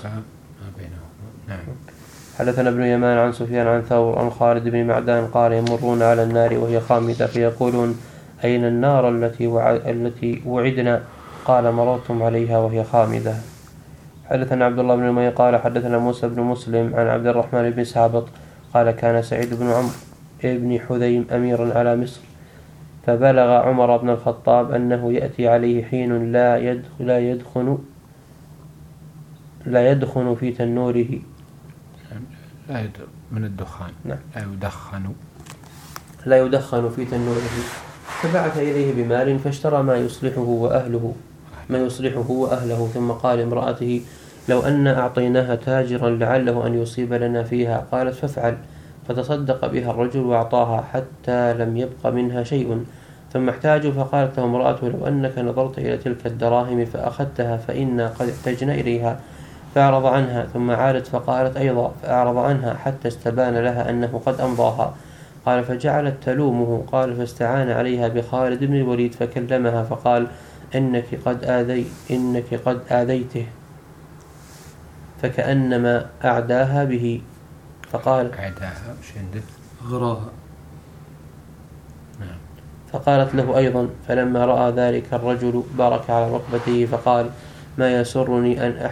يمان عن سفيان عن ثور عن خالد بن معدان قال يمرون على النار وهي خامدة فيقولون أين النار التي وعدنا؟ قال مررتم عليها وهي خامدة. حدثنا عبد الله بن المي قال حدثنا موسى بن مسلم عن عبد الرحمن بن سابط قال كان سعيد بن عمرو ابن حذيم أميرا على مصر، فبلغ عمر بن الخطاب أنه يأتي عليه حين لا يدخن في تنوره،
من الدخان.
نعم.
لا
يدخن في تنوره، فبعث إليه بمال فاشترى ما يصلحه وأهله، ثم قال امرأته لو أن أعطيناها تاجرا لعله أن يصيب لنا فيها، قالت فافعل، فتصدق بها الرجل وأعطاها حتى لم يبق منها شيء، ثم احتاجوا فقالت له امرأته لو أنك نظرت إلى تلك الدراهم فأخذتها فإنا قد احتجنا إليها، فأعرض عنها، ثم عادت فقالت أيضا فأعرض عنها حتى استبان لها أنه قد أمضاها، قال فجعلت تلومه، قال فاستعان عليها بخالد بن الوليد فكلمها فقال إنك قد آذيته، فكأنما أعداها به، فقال
أعداها
غراها،
فقالت له أيضا، فلما رأى ذلك الرجل بارك على ركبته فقال ما يسرني أن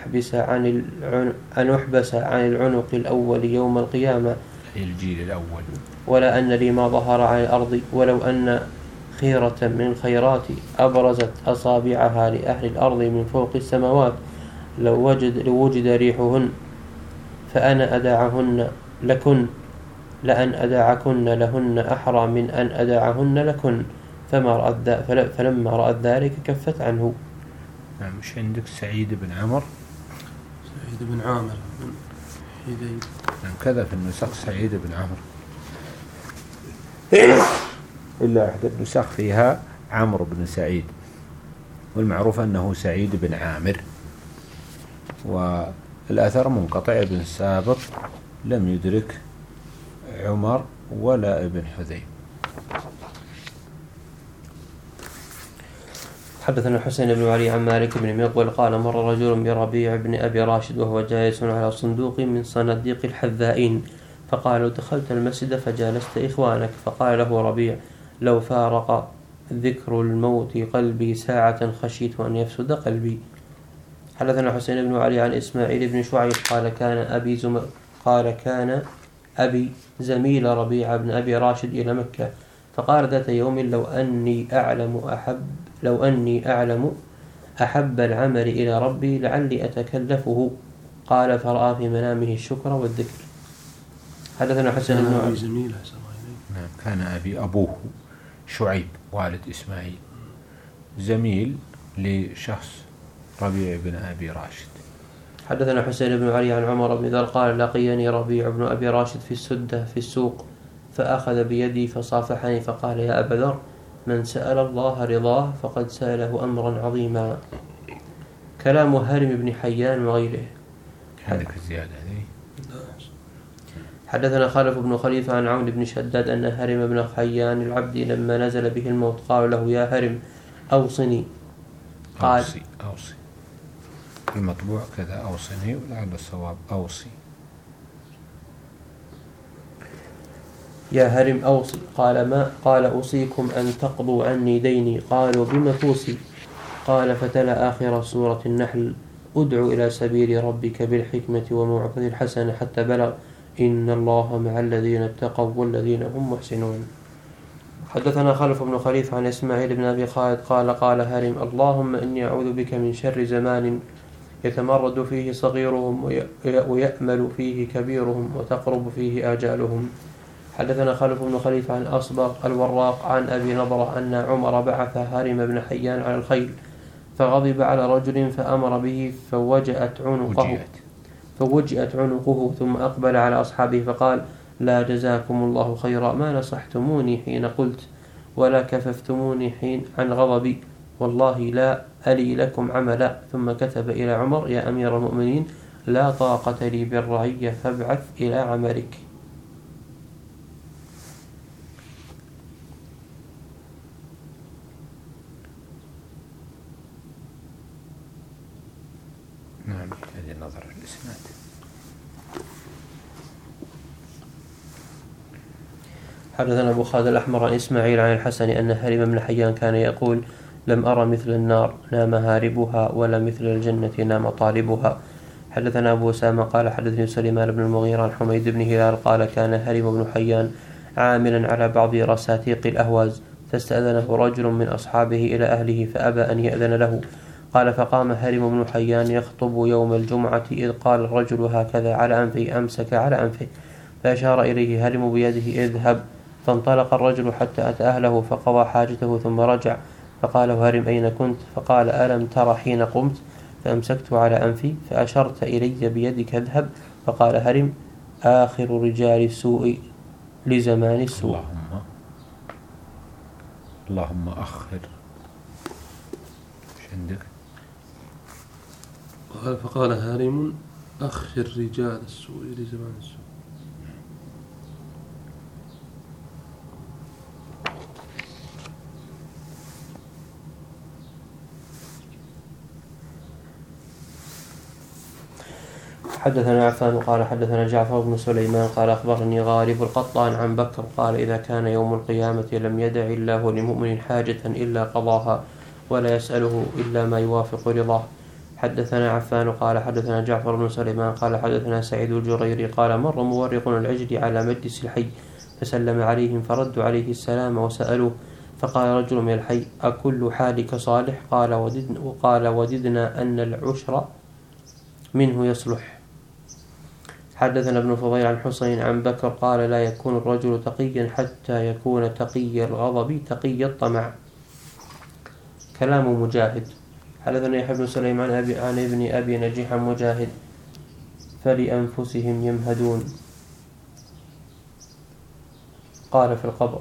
أحبس عن العنق الأول يوم القيامة،
الجيل الأول،
ولا أن لي ما ظهر عن الأرض، ولو أن خيرة من الخيرات أبرزت أصابعها لأهل الأرض من فوق السماوات لو وجد ريحهن فأنا أداعهن لكن، لأن أداعكن لهن أحرى من أن أداعهن لكن، فلما رأت ذلك كفت عنه.
مش عندك سعيد بن عامر
بن حذيم
كذا في النسخ سعيد بن عمرو، إلا إحدى النسخ فيها عمرو بن سعيد، والمعروف أنه سعيد بن عامر، والأثر منقطع ابن سابط لم يدرك عمر ولا ابن حذيم.
حدثنا الحسين بن علي عن مالك بن مقول قال مر رجل بربيع بن أبي راشد وهو جالس على صندوق من صناديق الحذائين، فقال دخلت المسجد فجالست إخوانك، فقال له ربيع لو فارق ذكر الموت قلبي ساعة خشيت أن يفسد قلبي. حدثنا الحسين بن علي عن إسماعيل بن شعيب قال كان أبي زميل ربيع بن أبي راشد إلى مكة، فقال ذات يوم لو أني أعلم أحب العمل إلى ربي لعلي أتكلفه، قال فرأى في منامه الشكر والذكر. حدثنا حسن بن علي
زميله
كان أبوه شعيب والد إسماعيل زميل لشخص ربيع بن أبي راشد.
حدثنا حسين بن علي عن عمر بن ذر قال لقيني ربيع بن أبي راشد في السدة في السوق، فأخذ بيدي فصافحني فقال يا أبا ذر من سأل الله رضاه فقد سأله أمرا عظيما. كلام هرم بن حيان وغيره.
هذه الزيادة هذه.
حدثنا خالف بن خليفة عن عون بن شداد أن هرم بن حيان العبدي لما نزل به الموت قال له يا هرم أوصني، قال
أوصي المطبوع كذا أوصني، ولعل الصواب أوصي.
يا هرم أوصي، قال ما؟ قال أوصيكم أن تقضوا عني ديني، قالوا بما توصي؟ قال فتلا آخر سورة النحل ادع إلى سبيل ربك بالحكمة وموعظة الحسنة حتى بلغ إن الله مع الذين اتقوا والذين هم محسنون. حدثنا خلف بن خليفة عن إسماعيل بن أبي خالد قال هرم اللهم إني أعوذ بك من شر زمان يتمرد فيه صغيرهم ويأمل فيه كبيرهم وتقرب فيه آجالهم. حدثنا خلف بن خليفة عن أصبغ الوراق عن أبي نضرة أن عمر بعث هرم بن حيان على الخيل فغضب على رجل فأمر به فوجئت عنقه ثم أقبل على أصحابه فقال لا جزاكم الله خيرا ما نصحتموني حين قلت ولا كففتموني حين عن غضبي والله لا ألي لكم عملا. ثم كتب إلى عمر يا أمير المؤمنين لا طاقة لي بالرعية فابعث إلى عملك.
نعم هذه نظر الإسناد.
حدثنا أبو خالد الأحمر عن إسماعيل عن الحسن أن هرم بن حيان كان يقول لم أرى مثل النار نام هاربها ولا مثل الجنة نام طالبها. حدثنا أبو أسامة قال حدثني سليمان بن المغيرة عن حميد بن هلال قال كان هرم بن حيان عاملا على بعض رساتيق الأهواز فاستأذنه رجل من أصحابه إلى أهله فأبى أن يأذن له. قال فقام هرم بن حيان يخطب يوم الجمعة إذ قال الرجل هكذا على أنفه أمسك على أنفه فأشار إليه هرم بيده اذهب. فانطلق الرجل حتى أتى أهله فقضى حاجته ثم رجع فقال هرم أين كنت؟ فقال ألم تر حين قمت فأمسكت على أنفي فأشرت إلي بيدك اذهب. فقال هرم آخر رجال السوء لزمان السوء.
اللهم أخر ايش عندك؟
فقال هارم أخر رجال السوء لزمان السوء.
حدثنا عفان قال حدثنا جعفر بن سليمان قال أخبرني غالب القطان عن بكر قال إذا كان يوم القيامة لم يدع الله لمؤمن حاجة إلا قضاها ولا يسأله إلا ما يوافق رضاه. حدثنا عفان قال حدثنا جعفر بن سليمان قال حدثنا سعيد الجريري قال مر مورق العجل على مجلس الحي فسلم عليهم فردوا عليه السلام وسألوه فقال رجل من الحي أكل حالك صالح؟ قال وددنا أن العشر منه يصلح. حدثنا ابن فضيل عن حسين عن بكر قال لا يكون الرجل تقيا حتى يكون تقي الغضب تقي الطمع. كلام مجاهد. حدثنا يحيى بن سليمان عن ابن أبي نجيح مجاهد فلأنفسهم يمهدون قال في القبر.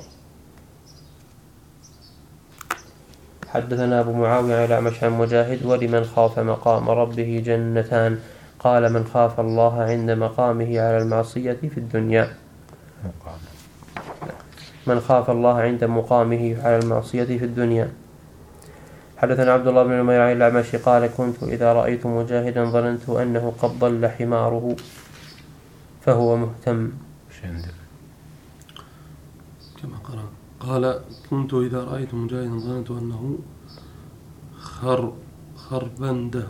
حدثنا أبو معاوية على الأعمش عن مجاهد ولمن خاف مقام ربه جنتان قال من خاف الله عند مقامه على المعصية في الدنيا من خاف الله عند مقامه على المعصية في الدنيا. حدثنا عبد الله بن نمير عن الأعمش قال كنت إذا رأيت مجاهدا ظننت أنه قد ضل حماره فهو مهتم.
كما قال كنت إذا رأيت مجاهدا ظننت أنه خربنده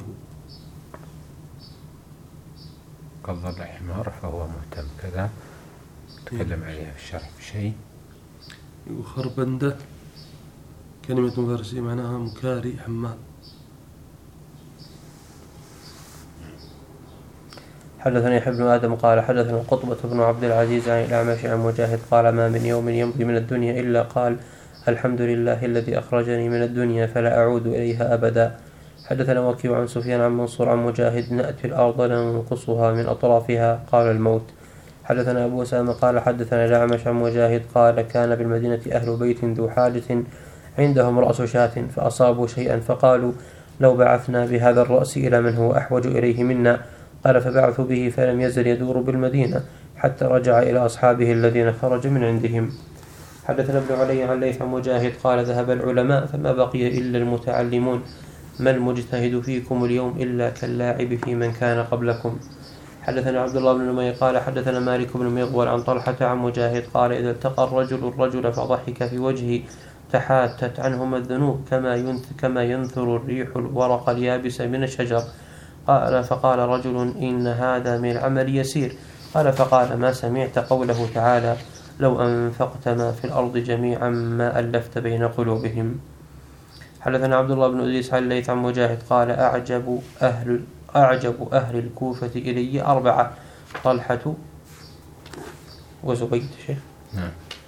قد ضل حمار فهو مهتم كذا تكلم عليها في الشرح بشيء.
خربنده كلمة فارسية معناها مكاري حمال.
حدثني يحيى بن آدم قال حدثنا قطبة بن عبد العزيز عن الأعمش عن مجاهد قال ما من يوم يمضي من الدنيا إلا قال الحمد لله الذي أخرجني من الدنيا فلا أعود إليها أبدا. حدثنا وكيع عن سفيان عن منصور عن مجاهد نأتي الأرض ننقصها من أطرافها قال الموت. حدثنا أبو أسامة قال حدثنا الأعمش عن مجاهد قال كان بالمدينة أهل بيت ذو حاجة عندهم رأس شاة فأصابوا شيئا فقالوا لو بعثنا بهذا الرأس إلى من هو أحوج إليه منا قال فبعثوا به فلم يزل يدور بالمدينة حتى رجع إلى أصحابه الذين خرج من عندهم. حدثنا ابن علي عن ليث عن مجاهد قال ذهب العلماء فما بقي إلا المتعلمون ما المجتهد فيكم اليوم إلا كاللاعب في من كان قبلكم. حدثنا عبد الله بن نمير قال حدثنا مالك بن مغول عن طلحة عن مجاهد قال إذا التقى الرجل فضحك في وجهه تحاتت عنهما الذنوب كما ينثر الريح الورق اليابس من الشجر. قال فقال رجل إن هذا من العمل يسير. قال فقال ما سمعت قوله تعالى لو أنفقت ما في الأرض جميعا ما ألفت بين قلوبهم. حدثنا عبد الله بن أدريس عن الليث عن مجاهد قال أعجب أهل الكوفة إلي 4 طلحة وزبيد شيخ
نعم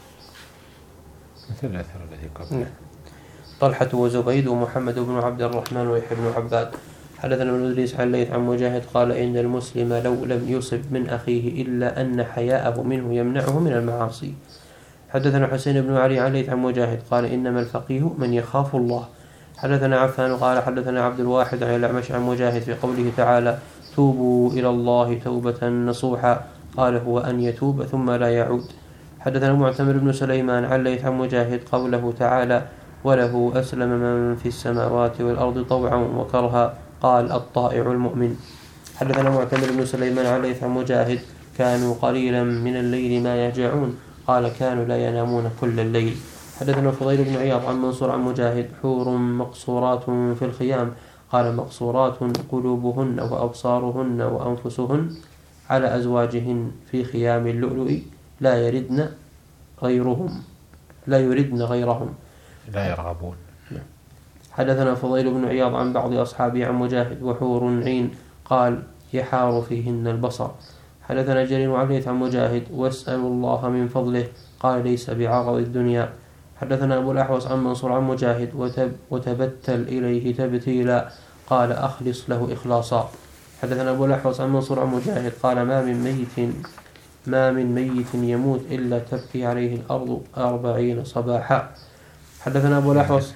مثل الأثر الذي قبل
طلحة وزبيد ومحمد بن عبد الرحمن ويحيى بن عباد. حدثنا ابن إدريس عن الليث عن مجاهد قال إن المسلم لو لم يصب من أخيه إلا أن حياءه منه يمنعه من المعاصي. حدثنا حسين بن علي عن الليث عن مجاهد قال إنما الفقيه من يخاف الله. حدثنا عفان قال حدثنا عبد الواحد عن الأعمش عن مجاهد في قوله تعالى توبوا إلى الله توبة نصوحا قال هو أن يتوب ثم لا يعود. حدثنا معتمر بن سليمان عن الليث عن مجاهد قوله تعالى وله أسلم من في السماوات والأرض طوعا وكرها قال الطائع المؤمن. حدثنا معتمر بن سليمان عن الليث عن مجاهد كانوا قليلا من الليل ما يهجعون قال كانوا لا ينامون كل الليل. حدثنا فضيل بن عياض عن منصور عن مجاهد حور مقصورات في الخيام قال مقصورات قلوبهن وأبصارهن وأنفسهن على أزواجهن في خيام اللؤلؤ لا يردن غيرهم لا يرغبون. حدثنا فضيل بن عياض عن بعض أصحابه عن مجاهد وحور عين قال يحار فيهن البصر. حدثنا جرير عن الليث عن مجاهد واسألوا الله من فضله قال ليس بعرض الدنيا. حدثنا أبو الأحوص عن منصور عن مجاهد وتبتل إليه تبتيلا قال أخلص له إخلاصا. حدثنا أبو الأحوص عن منصور عن مجاهد قال ما من ميت يموت إلا تبكي عليه الأرض 40 صباحا. حدثنا أبو الأحوص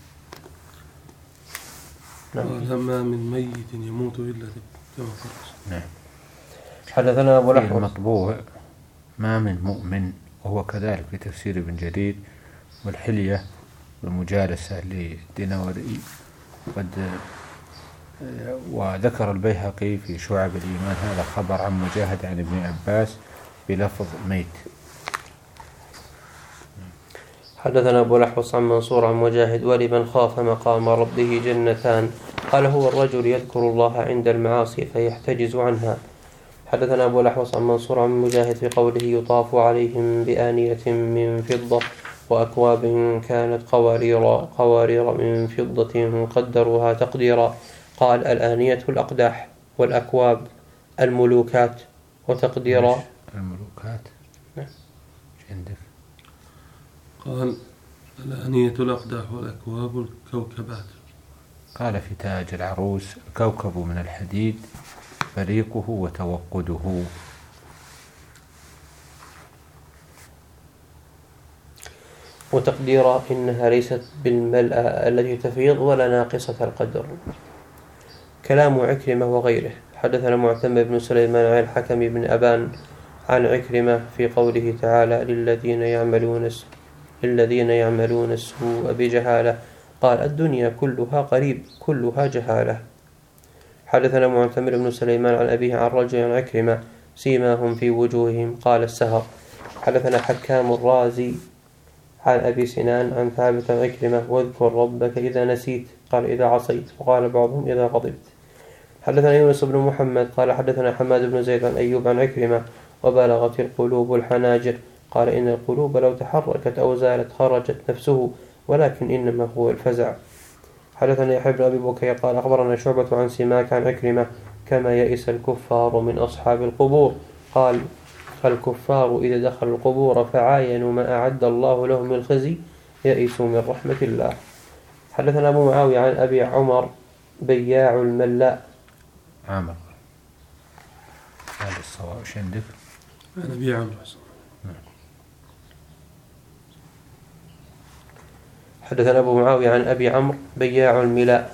ما من ميت يموت إلا تبكي.
نعم.
حدثنا أبو الأحوص
المطبوع ما من مؤمن وهو كذلك في تفسير ابن جرير والحلية والمجالسة للدينوري وذكر البيهقي في شعب الإيمان هذا خبر عن مجاهد عن ابن عباس بلفظ ميت.
حدثنا أبو الأحوص عن منصور عن مجاهد ولمن خاف مقام ربه جنتان قال هو الرجل يذكر الله عند المعاصي فيحتجز عنها. حدثنا أبو الأحوص عن منصور عن مجاهد في قوله يطاف عليهم بآنية من فضة وأكواب كانت قوارير من فضة قدروها تقديرا قال الآنية الأقداح والأكواب الملوكات وتقديرا
الملوكات.
نعم.
عندك
قال الآنية الأقداح والأكواب الكوكبات.
قال في تاج العروس كوكب من الحديد بريقه وتوقده.
وتقديرا إنها ليست بالملأة التي تفيض ولا ناقصة القدر. كلام عكرمة وغيره. حدثنا معتمر بن سليمان عن الحكم بن أبان عن عكرمة في قوله تعالى للذين يعملون السوء بجهالة قال الدنيا كلها قريب كلها جهالة. حدثنا معتمر بن سليمان عن أبيه عن رجل عن عكرمة سيماهم في وجوههم قال السهر. حدثنا حكام الرازي عن أبي سنان عن ثابت عن عكرمة واذكر ربك إذا نسيت قال إذا عصيت وقال بعضهم إذا غضبت. حدثنا يونس بن محمد قال حدثنا حماد بن زيد عن أيوب عن عكرمة وبلغت القلوب الحناجر قال إن القلوب لو تحركت أو زالت خرجت نفسه ولكن إنما هو الفزع. حدثنا يحيى بن أبي بكير قال أخبرنا شعبة عن سماك عن عكرمة كما يئس الكفار من أصحاب القبور قال فالكفار إذا دخلوا القبور فعاينوا ما أعد الله لهم من الخزي يئسوا من رحمة الله. حدثنا أبو معاوية عن أبي عمر بياع الملاء
عامر هذا الصواب شندك
عن أبي عمرو.
حدثنا أبو معاوية عن أبي عمرو بياع الملاء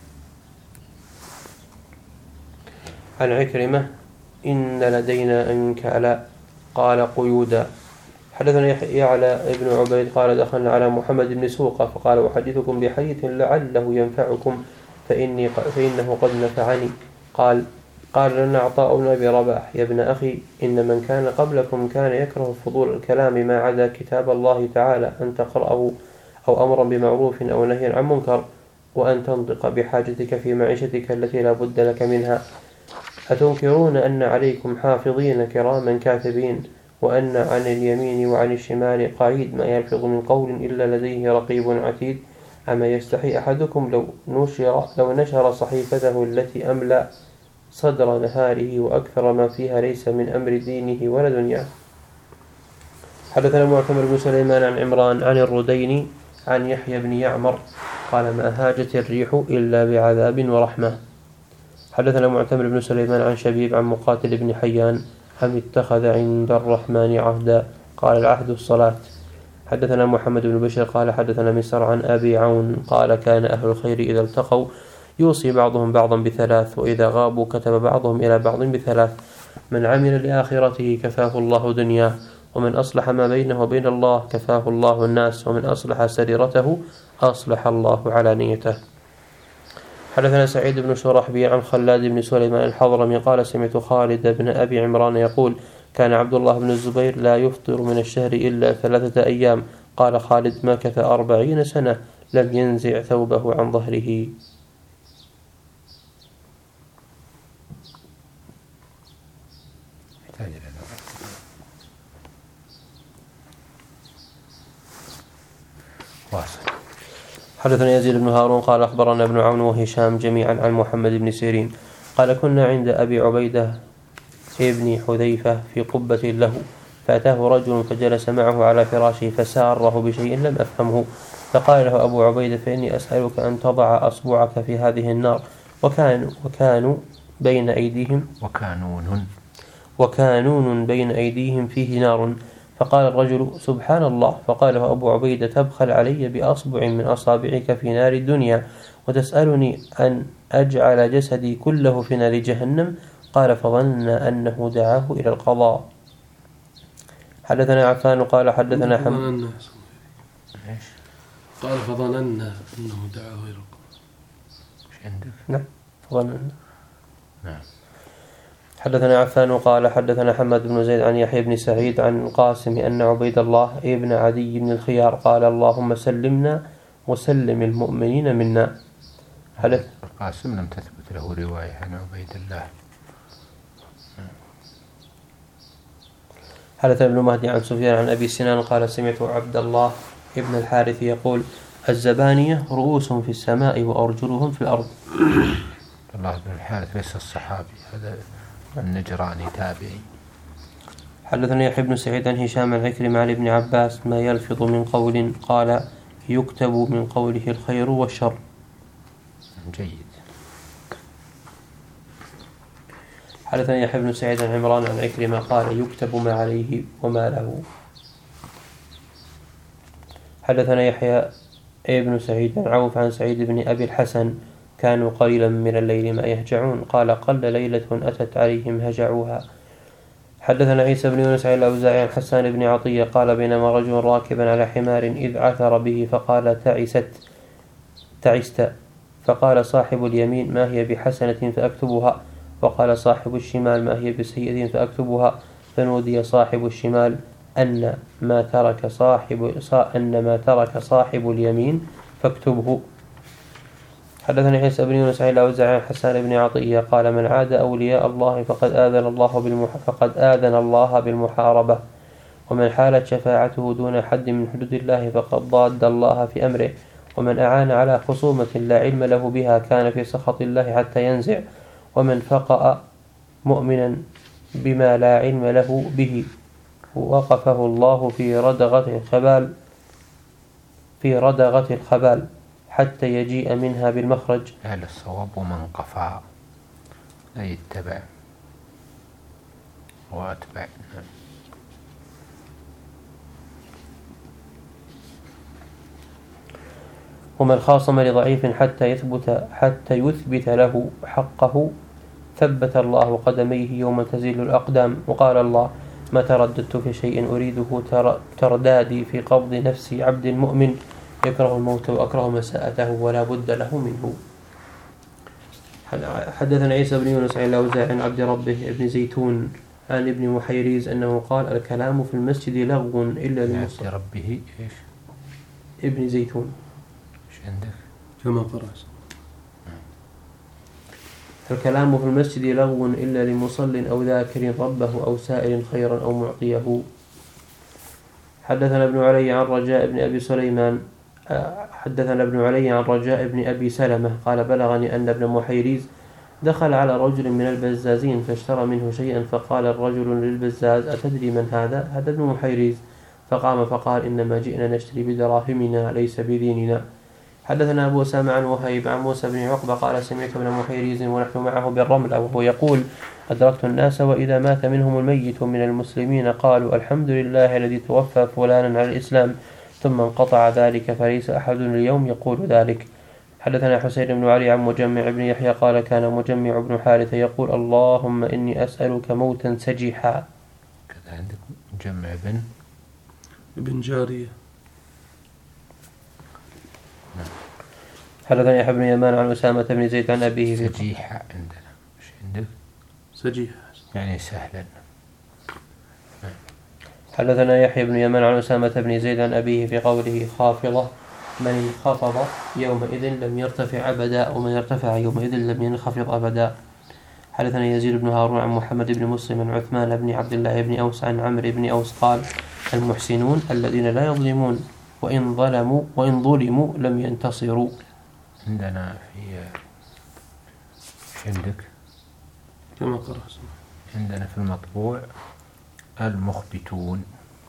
عن عكرمة إن لدينا أنكالا قال قيودا. حدثنا يعلى ابن عبيد قال دخلنا على محمد بن سوقة فقال أحدثكم بحديث لعله ينفعكم فإنه قد نفعني. قال لنا عطاء بن أبي رباح يا ابن أخي إن من كان قبلكم كان يكره فضول الكلام ما عدا كتاب الله تعالى أن تقرأه أو أمرا بمعروف أو نهي عن منكر وأن تنطق بحاجتك في معيشتك التي لا بد لك منها. أتنكرون أن عليكم حافظين كراما كاتبين وأن عن اليمين وعن الشمال قعيد ما يلفظ من قول إلا لديه رقيب عتيد أما يستحي أحدكم لو نشر صحيفته التي أملأ صدر نهاره وأكثر ما فيها ليس من أمر دينه ولا دنياه. حدثنا معتمر بن سليمان عن عمران عن الردين عن يحيى بن يعمر قال ما هاجت الريح إلا بعذاب ورحمة. حدثنا معتمر بن سليمان عن شبيب عن مقاتل بن حيان أم اتخذ عند الرحمن عهدا قال العهد الصلاة. حدثنا محمد بن بشر قال حدثنا مسر عن أبي عون قال كان أهل الخير إذا التقوا يوصي بعضهم بعضا بثلاث وإذا غابوا كتب بعضهم إلى بعض بثلاث: من عمل لآخرته كفاه الله دنياه، ومن أصلح ما بينه وبين الله كفاه الله الناس، ومن أصلح سريرته أصلح الله علانيته. حدثنا سعيد بن شرحبيل عن خلاد بن سليمان الحضرمي قال سمعت خالد بن أبي عمران يقول كان عبد الله بن الزبير لا يفطر من الشهر إلا 3 أيام. قال خالد مكث 40 سنة لم ينزع ثوبه عن ظهره. حدثنا يزيد بن هارون قال أخبرنا ابن عون وهشام جميعا عن محمد بن سيرين قال كنا عند أبي عبيدة ابن حذيفة في قبة له، فأتاه رجل فجلس معه على فراشه فساره بشيء لم أفهمه، فقال له أبو عبيدة فإني أسألك أن تضع أصبعك في هذه النار. وكانوا بين أيديهم وكانون بين أيديهم فيه نار. فقال الرجل سبحان الله. فقال له أبو عبيدة تبخل علي بأصبع من أصابعك في نار الدنيا وتسألني أن أجعل جسدي كله في نار جهنم؟ قال فظن أنه دعاه إلى القضاء. حدثنا عفان قال حدثنا حمد
قال فظننا أنه دعاه إلى القضاء.
نعم فظننا. نعم. حدثنا عفان قال حدثنا حمد بن زيد عن يحيى بن سعيد عن القاسم أن عبيد الله ابن عدي بن الخيار قال اللهم سلمنا وسلم المؤمنين منا.
القاسم لم تثبت له رواية عن عبيد الله.
حدثنا ابن مهدي عن سفيان عن أبي سنان قال سمعت عبد الله ابن الحارث يقول الزبانية رؤوسهم في السماء وأرجلهم في الأرض.
الله بن الحارث ليس الصحابي، هذا النجراني تابعي.
حدثنا يحيى بن سعيد عن هشام عن عكرمة عن ابن عباس ما يلفظ من قول قال يكتب من قوله الخير والشر.
جيد.
حدثنا يحيى بن سعيد عن عمران عن عكرمة قال يكتب ما عليه وما له. حدثنا يحيى ابن سعيد عن عوف عن سعيد بن أبي الحسن كانوا قليلا من الليل ما يهجعون قال قل ليلة أتت عليهم هجعوها. حدثنا عيسى بن يونس عن الأوزاعي عن حسان بن عطية قال بينما رجل راكبا على حمار إذ عثر به فقال تعست. فقال صاحب اليمين ما هي بحسنة فأكتبها، وقال صاحب الشمال ما هي بسيئة فأكتبها. فنودي صاحب الشمال أن ما ترك صاحب اليمين فاكتبه. حدثني عيسى بن يونس عن الأوزاعي عن حسان بن عطية قال من عاد أولياء الله فقد آذن الله بالمحاربة، ومن حالت شفاعته دون حد من حدود الله فقد ضاد الله في أمره، ومن أعان على خصومة لا علم له بها كان في سخط الله حتى ينزع، ومن فقأ مؤمنا بما لا علم له به وقفه الله في ردغة الخبال حتى يجيء منها بالمخرج.
أهل الصواب ومن قفا لا يتبع وأتبع.
ومن خاصم لضعيف حتى يثبت له حقه ثبت الله قدميه يوم تزل الأقدام. وقال الله ما ترددت في شيء أريده تردادي في قبض نفس عبد مؤمن يكره الموت وأكره مساءته ولا بد له منه. حدثنا عيسى بن يونس عن الأوزاعي عن عبد ربه ابن زيتون عن ابن محيريز أنه قال الكلام في المسجد لغو إلا للمصلي.
عبد ربه إيش؟
ابن زيتون.
إيش عندك؟
كما قرأت.
الكلام في المسجد لغو إلا لمصل أو ذاكر ربه أو سائل خيرا أو معطيه. حدثنا ابن علي عن رجاء بن أبي سليمان حدثنا ابن علي عن رجاء بن أبي سلمة قال بلغني أن ابن محيريز دخل على رجل من البزازين فاشترى منه شيئا، فقال الرجل للبزاز أتدري من هذا؟ هذا ابن محيريز. فقام فقال إنما جئنا نشتري بدراهمنا ليس بديننا. حدثنا أبو أسامة عن وهيب عن موسى بن عقبة قال سمعت ابن محيريز ونحن معه بالرمل وهو يقول أدركت الناس وإذا مات منهم الميت من المسلمين قالوا الحمد لله الذي توفى فلانا على الإسلام ثم انقطع ذلك فليس أحد اليوم يقول ذلك. حدثنا حسين بن علي عن مجمع بن يحيى قال كان مجمع بن حارثة يقول اللهم إني أسألك موتا سجيحا.
كذا عندك مجمع
ابن جارية.
حدثنا يحيى بن يمان عن أسامة بن زيد عن أبيه
سجيحا عندنا مش عندك
سجيح
يعني سهلا.
حدثنا يحيى بن يمان عن أسامة بن زيد عن أبيه في قوله خافضة من انخفض يومئذ لم يرتفع أبدا ومن ارتفع يومئذ لم ينخفض أبدا. حدثنا يزيد بن هارون عن محمد بن مسلم عن عثمان بن عبد الله بن أوس عن عمرو بن أوس قال المحسنون الذين لا يظلمون وإن ظلموا لم ينتصروا.
عندنا في عندك
كما قرأ
عندنا في المطبوع المخبتون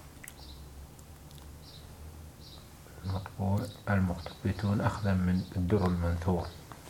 أخذا من الدر المنثور.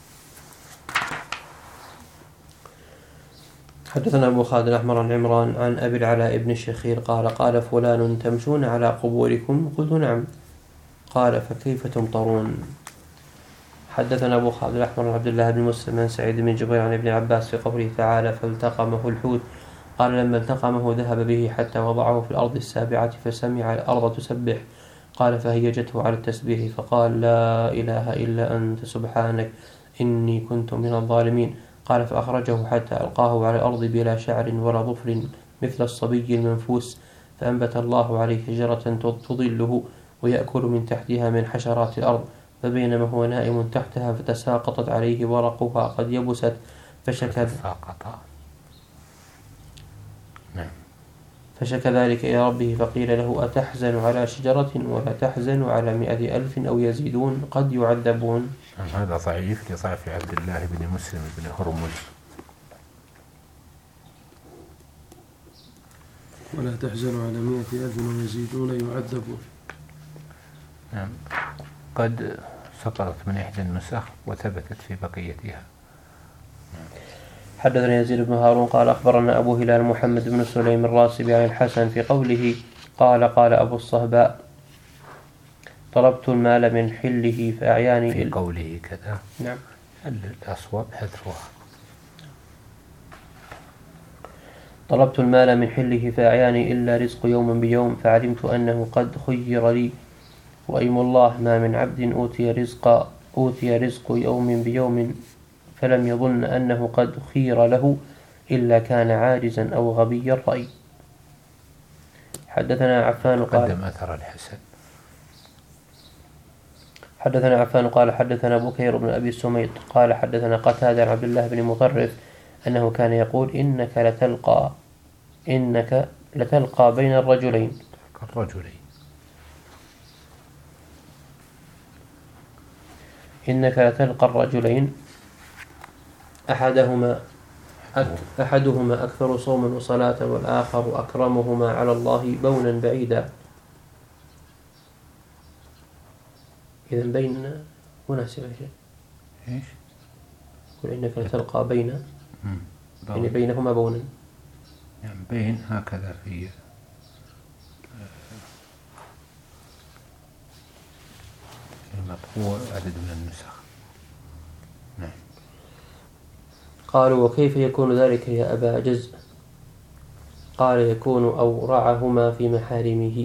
حدثنا أبو خالد الأحمر عن عمران عن أبي العلاء بن الشخير قال فلان تمشون على قبوركم قلت نعم قال فكيف تمطرون. حدثنا أبو خالد الأحمر عن عبد الله بن مسلم عن سعيد بن جبير عن ابن عباس في قوله تعالى فالتقمه الحوت قال لما التقمه ذهب به حتى وضعه في الأرض السابعة فسمع الأرض تسبح قال فهيجته على التسبيح فقال لا إله إلا أنت سبحانك إني كنت من الظالمين قال فأخرجه حتى ألقاه على الأرض بلا شعر ولا ظفر مثل الصبي المنفوس فأنبت الله عليه شجرة تظله ويأكل من تحتها من حشرات الأرض فبينما هو نائم تحتها فتساقطت عليه ورقها قد يبست فشكى ذلك إلى ربه فقيل له أتحزن على شجرة ولا تحزن على 100,000 أو يزيدون قد يعذبون.
هذا ضعيف لضعف عبد الله بن مسلم بن هرمز.
ولا تحزن على 100,000 أو يزيدون يعذبون.
نعم قد سقطت من إحدى النسخ وثبتت في بقيتها.
حدثنا يزيد بن هارون قال أخبرنا أبو هلال محمد بن سليم الراسبي عن الحسن في قوله قال أبو الصهباء طلبت المال من حله فأعياني
في قوله كذا.
نعم
الأصواب حذفها.
طلبت المال من حله فأعياني إلا رزق يوم بيوم فعلمت أنه قد خير لي وأيم الله ما من عبد أوتي رزق يوم بيوم فلم يظن أنه قد خير له إلا كان عاجزا أو غبي الرأي. حدثنا عفان قال
أثر الحسن.
حدثنا عفان قال حدثنا بكير بن أبي سميط قال حدثنا قتادة عن عبد الله بن مطرف أنه كان يقول إنك لتلقى بين الرجلين إنك لتلقى الرجلين أحدهما أكثر صوما وصلاة والآخر أكرمهما على الله بونا بعيدا. إذن بين مناسبة شيء
إيش؟
قل إنك لتلقى بين يعني بينهما بونا
يعني بين هكذا في المطبوع عدد من النسخ. نعم.
قالوا وكيف يكون ذلك يا أبا جزء قال يكون أورعهما في محارمه.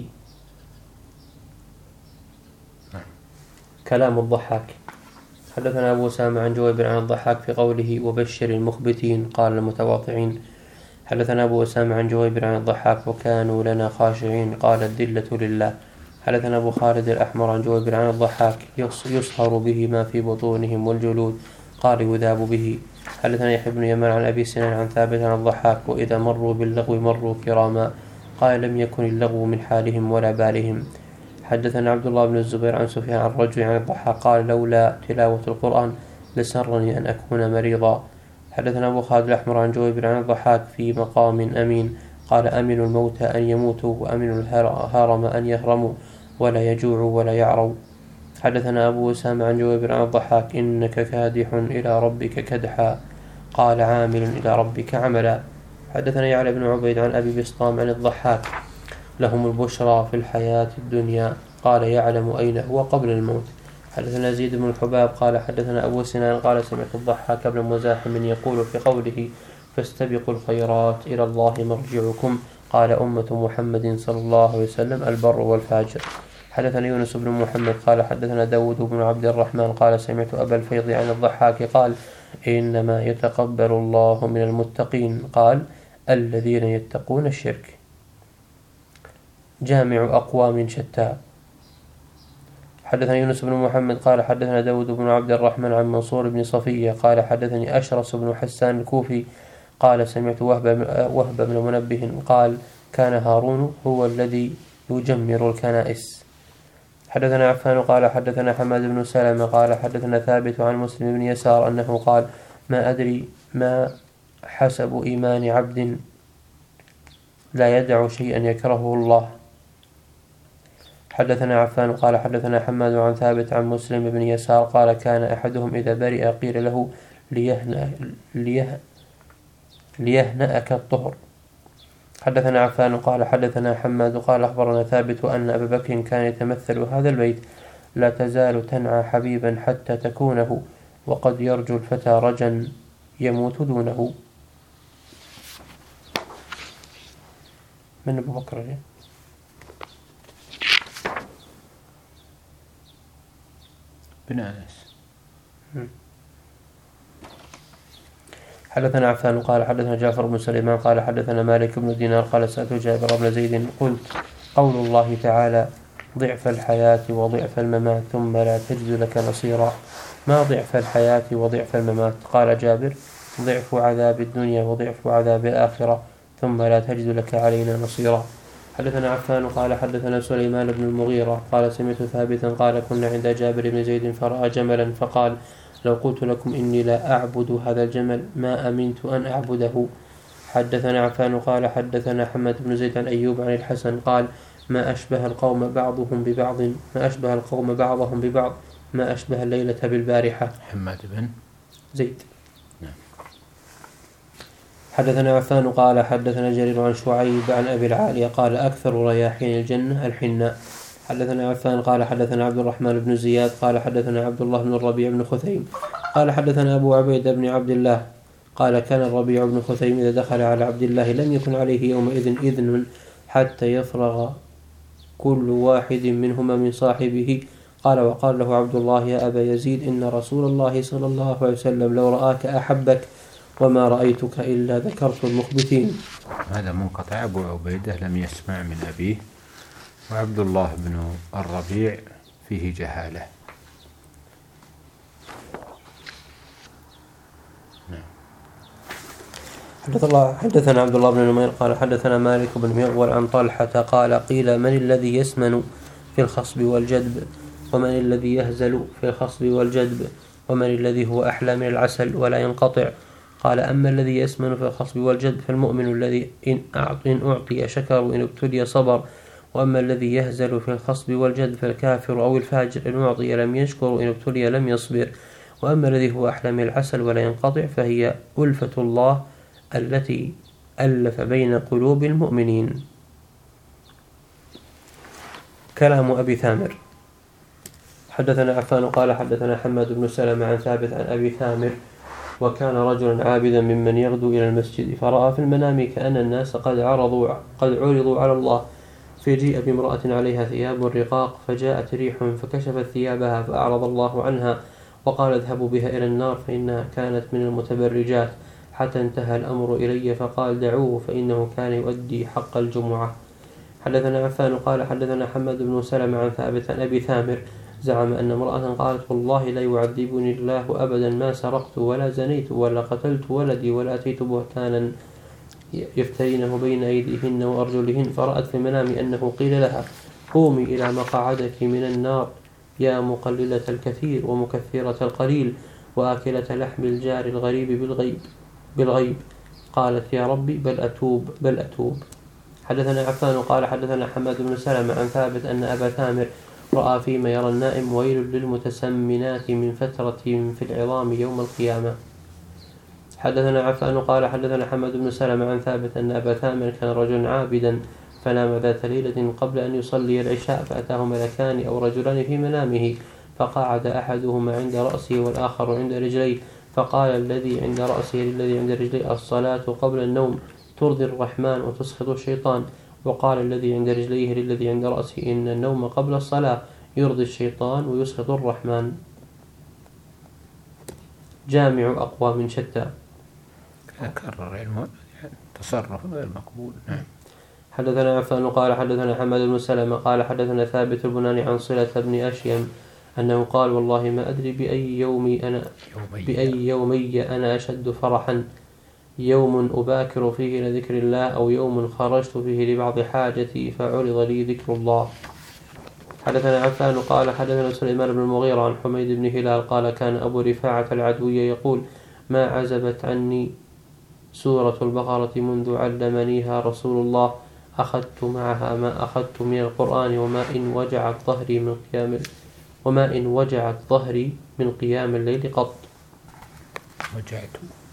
كلام الضحاك. حدثنا أبو أسامة عن جويبر عن الضحاك في قوله وبشر المخبتين قال المتواضعين. حدثنا أبو أسامة عن جويبر عن الضحاك وكانوا لنا خاشعين قال الذلة لله. حدثنا أبو خالد الأحمر عن جويبر عن الضحاك يصهر به ما في بطونهم والجلود قال يذاب به. حدثنا يحيى بن يمان عن أبي سنان عن ثابت عن الضحاك وإذا مروا باللغو مروا كراما قال لم يكن اللغو من حالهم ولا بالهم. حدثنا عبد الله بن الزبير عن سفيان عن رجل عن الضحاك قال لولا تلاوة القرآن لسرني أن أكون مريضا. حدثنا أبو خالد الأحمر عن جويبر عن الضحاك في مقام أمين قال أمن الموتى أن يموتوا وأمن الهرم أن يهرموا ولا يجوعوا ولا يعروا. حدثنا أبو أسامة عن جوابر عن الضحاك إنك كادح إلى ربك كدحا قال عامل إلى ربك عملا. حدثنا يعلى بن عبيد عن أبي بسطام عن الضحاك لهم البشرى في الحياة الدنيا قال يعلم أين هو قبل الموت. حدثنا زيد بن الحباب قال حدثنا أبو سنان قال سمعت الضحاك بن مزاحم يقول في قوله فاستبقوا الخيرات إلى الله مرجعكم قال أمة محمد صلى الله عليه وسلم البر والفاجر. حدثنا يونس بن محمد قال حدثنا داود بن عبد الرحمن قال سمعت أبا الفيض عن الضحاك قال إنما يتقبل الله من المتقين قال الذين يتقون الشرك. جامع أقوام شتى. حدثنا يونس بن محمد قال حدثنا داود بن عبد الرحمن عن منصور بن صفية قال حدثني أشرس بن حسان الكوفي قال سمعت وهب بن منبه قال كان هارون هو الذي يجمر الكنائس. حدثنا عفان قال حدثنا حماد بن سلمة قال حدثنا ثابت عن مسلم بن يسار أنه قال ما أدري ما حسب إيمان عبد لا يدع شيئا يكرهه الله. حدثنا عفان قال حدثنا حماد عن ثابت عن مسلم بن يسار قال كان أحدهم إذا برئ قيل له ليهنأك الطهر. حدثنا عفان قال حدثنا حماد قال أخبرنا ثابت أن أبا بكر كان يتمثل هذا البيت لا تزال تنعى حبيبا حتى تكونه وقد يرجو الفتى رجا يموت دونه. من أبو بكر ليه؟
بن أنس.
حدثنا عفان قال حدثنا جعفر بن سليمان قال حدثنا مالك بن دينار قال سألت جابر بن زيد قلت قول الله تعالى ضعف الحياة وضعف الممات ثم لا تجد لك نصيرا ما ضعف الحياة وضعف الممات؟ قال جابر ضعف عذاب الدنيا وضعف عذاب الآخرة ثم لا تجد لك علينا نصيرا. حدثنا عفان قال حدثنا سليمان بن المغيرة قال سمعت ثابتا قال كنا عند جابر بن زيد فرأى جملا فقال لو قلت لكم إني لا أعبد هذا الجمل ما أمنت أن أعبده. حدثنا عفان قال حدثنا حماد بن زيد عن أيوب عن الحسن قال ما أشبه القوم بعضهم ببعض ما أشبه الليلة بالبارحة.
حماد بن
زيد. حدثنا عفان قال حدثنا جرير عن شعيب عن أبي العالية قال أكثر رياحين الجنة الحناء. حدثنا عفان قال حدثنا عبد الرحمن بن زياد قال حدثنا عبد الله بن الربيع بن خثيم قال حدثنا أبو عبيد بن عبد الله قال كان الربيع بن خثيم إذا دخل على عبد الله لم يكن عليه يومئذ إذن حتى يفرغ كل واحد منهما من صاحبه. قال وقال له عبد الله يا أبا يزيد إن رسول الله صلى الله عليه وسلم لو رآك أحبك وما رأيتك إلا ذكرت المخبتين.
هذا منقطع. أبو عبيدة لم يسمع من أبيه وعبد الله بن الربيع فيه جهالة.
حدثنا عبد الله بن نمير قال حدثنا مالك بن مغول عن طلحة قال قيل من الذي يسمن في الخصب والجدب ومن الذي يهزل في الخصب والجدب ومن الذي هو أحلى من العسل ولا ينقطع؟ قال أما الذي يسمن في الخصب والجدب فالمؤمن الذي إن أعطي شكر وإن ابتلي صبر وأما الذي يهزل في الخصب والجدب فالكافر أو الفاجر إن أعطي لم يشكر وإن ابتلي لم يصبر وأما الذي هو أحلى من العسل ولا ينقطع فهي ألفة الله التي ألف بين قلوب المؤمنين. كلام أبي ثامر. حدثنا عفان قال حدثنا حماد بن سلمة عن ثابت عن أبي ثامر وكان رجلا عابدا ممن يغدو إلى المسجد فرأى في المنام كأن الناس قد عرضوا على الله فجيء بامرأة عليها ثياب رقاق فجاءت ريح فكشفت ثيابها فأعرض الله عنها وقال اذهبوا بها إلى النار فإنها كانت من المتبرجات حتى انتهى الأمر إلي فقال دعوه فإنه كان يؤدي حق الجمعة. حدثنا عفان قال حدثنا حماد بن سلمة عن ثابت عن أبي ثامر زعم أن امرأة قالت والله لا يعذبني الله أبدا ما سرقت ولا زنيت ولا قتلت ولدي ولا أتيت بهتانا يفترينه بين أيديهن وأرجلهن فرأت في المنام أنه قيل لها قومي إلى مقعدك من النار يا مقللة الكثير ومكثرة القليل وآكلة لحم الجار الغريب بالغيب قالت يا ربي بل أتوب. حدثنا عفان قال حدثنا حماد بن سلمة عن ثابت أن أبا ثامر رأى فيما يرى النائم ويل للمتسمنات من فترة في العظام يوم القيامة. حدثنا عفان قال حدثنا حمد بن سلمة عن ثابت أن أبا ثامر كان رجلا عابدا فنام ذات ليلة قبل أن يصلي العشاء فأتاه ملكان أو رجلان في منامه فقعد أحدهما عند رأسه والآخر عند رجليه فقال الذي عند رأسه للذي عند رجليه الصلاة قبل النوم ترضي الرحمن وتسخط الشيطان. وقال الذي عند رجليه للذي عند رأسه إن النوم قبل الصلاة يرضي الشيطان ويسخط الرحمن. جامع أقوام شتى.
كرر علم تصرف غير مقبول.
حدثنا عفان قال حدثنا حمد بن سلمة قال حدثنا ثابت البناني عن صلة بن أشيم أنه قال والله ما أدري بأي يومي أنا أشد فرحا يوم أباكر فيه لذكر الله أو يوم خرجت فيه لبعض حاجتي فعرض لي ذكر الله. حدثنا عفان قال حدثنا سليمان بن المغيرة عن حميد بن هلال قال كان أبو رفاعة العدوية يقول ما عزبت عني سورة البقرة منذ علمنيها رسول الله أخذت معها ما أخذت من القرآن وما إن وجعت ظهري من قيام الليل قط.
وجعت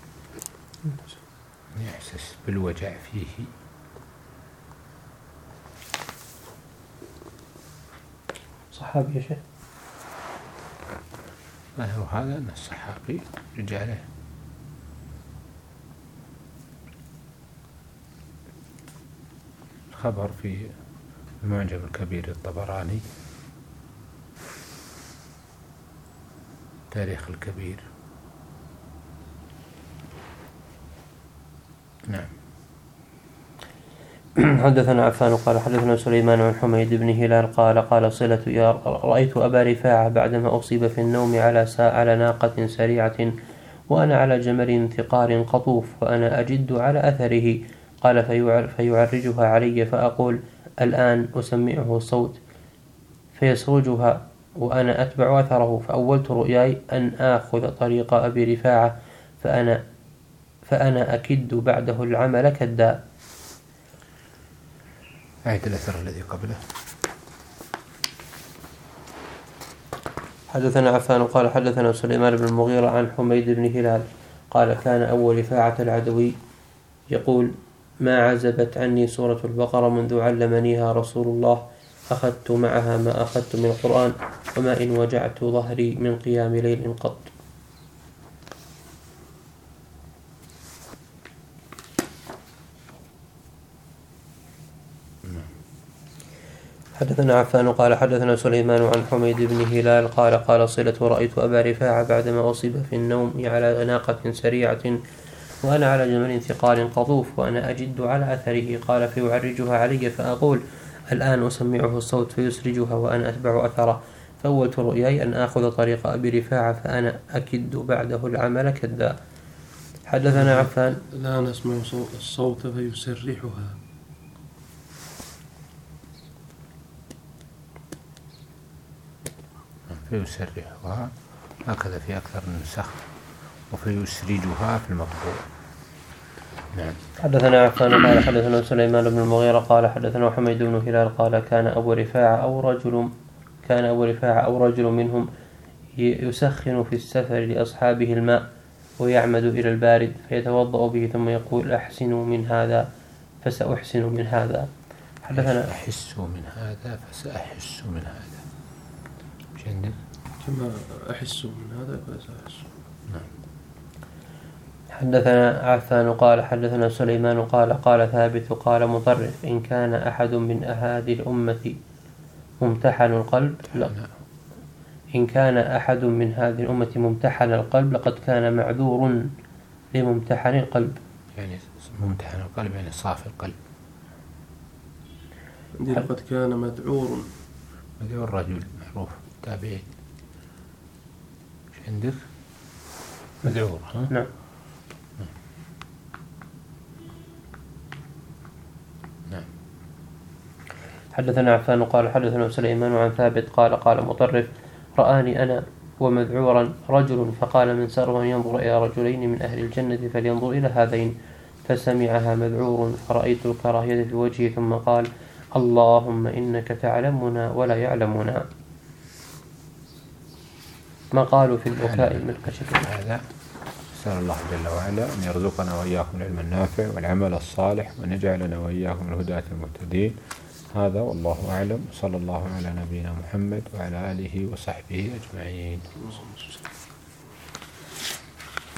يحسس بالوجع فيه.
صحابي يا شيخ.
ظاهر هذا أن الصحابي رجاله خبر في المعجم الكبير الطبراني تاريخ الكبير. نعم.
حدثنا عفان قال حدثنا سليمان عن حميد بن هلال قال صلة يا رأيت أبا رفاعة بعدما أصيب في النوم على ناقة سريعة وأنا على جمل ثقار قطوف وأنا أجد على أثره. قال فيعرجها علي فأقول الآن أسمعه الصوت فيسرجها وأنا أتبع أثره. فأولت رؤياي أن آخذ طريق أبي رفاعة فأنا أكد بعده العمل كالداء.
آية الأثر الذي قبله.
حدثنا عفان قال حدثنا سليمان بن المغيرة عن حميد بن هلال قال كان أبو رفاعة العدوي يقول ما عزبت عني سورة البقرة منذ علمنيها رسول الله أخذت معها ما أخذت من القرآن وما إن وجعت ظهري من قيام ليل قط. حدثنا عفان قال حدثنا سليمان عن حميد بن هلال قال صلة رأيت أبا رفاعة بعدما أصيب في النوم على ناقة سريعة وأنا على جمل ثقال قطوف وأنا أجد على أثره. قال فيعرجها علي فأقول الآن أسمعه الصوت فيسرجها وأنا أتبع أثره. فأولت رؤياي أن آخذ طريق أبي رفاعة فأنا أكد بعده العمل كالداء. حدثنا عفان
الآن أسمع الصوت فيسرحها.
فيسرحها هكذا في أكثر النسخ وفيسرجها في المطبوع. نعم.
حدثنا عفان قال حدثنا سليمان بن المغيرة قال حدثنا حميد بن هلال قال كان أبو رفاعة أو رجل منهم يسخن في السفر لأصحابه الماء ويعمد إلى البارد فيتوضأ به ثم يقول أحسنوا من هذا فسأحسن من هذا. حدثنا
أحس من هذا فسأحس من هذا. مش عندك؟
كما أحس من هذا فسأحس.
نعم.
حدثنا عفان قال حدثنا سليمان قال ثابت قال مطرف إن كان أحد من هذه الأمة ممتحن القلب إن كان أحد من هذه الأمة ممتحن القلب لقد كان معذور لممتحن القلب.
يعني ممتحن القلب يعني صافي القلب.
عندي لقد كان مذعور
رجل معروف تابعين. مش عندك؟ مذعور.
نعم. حدثنا عفان قال حدثنا سليمان عن ثابت قال مطرف رآني أنا ومذعورا رجل فقال من سره أن ينظر إلى رجلين من أهل الجنة فلينظر إلى هذين فسمعها مذعور فرأيت الكراهية في وجهه ثم قال اللهم إنك تعلمنا ولا يعلمنا. ما قالوا في البكاء من خشية الله.
هذا نسأل الله جل وعلا أن يرزقنا وإياكم العلم النافع والعمل الصالح وأن يجعلنا وإياكم من الهداة المهتدين. هذا والله أعلم. صلى الله على نبينا محمد وعلى آله وصحبه أجمعين.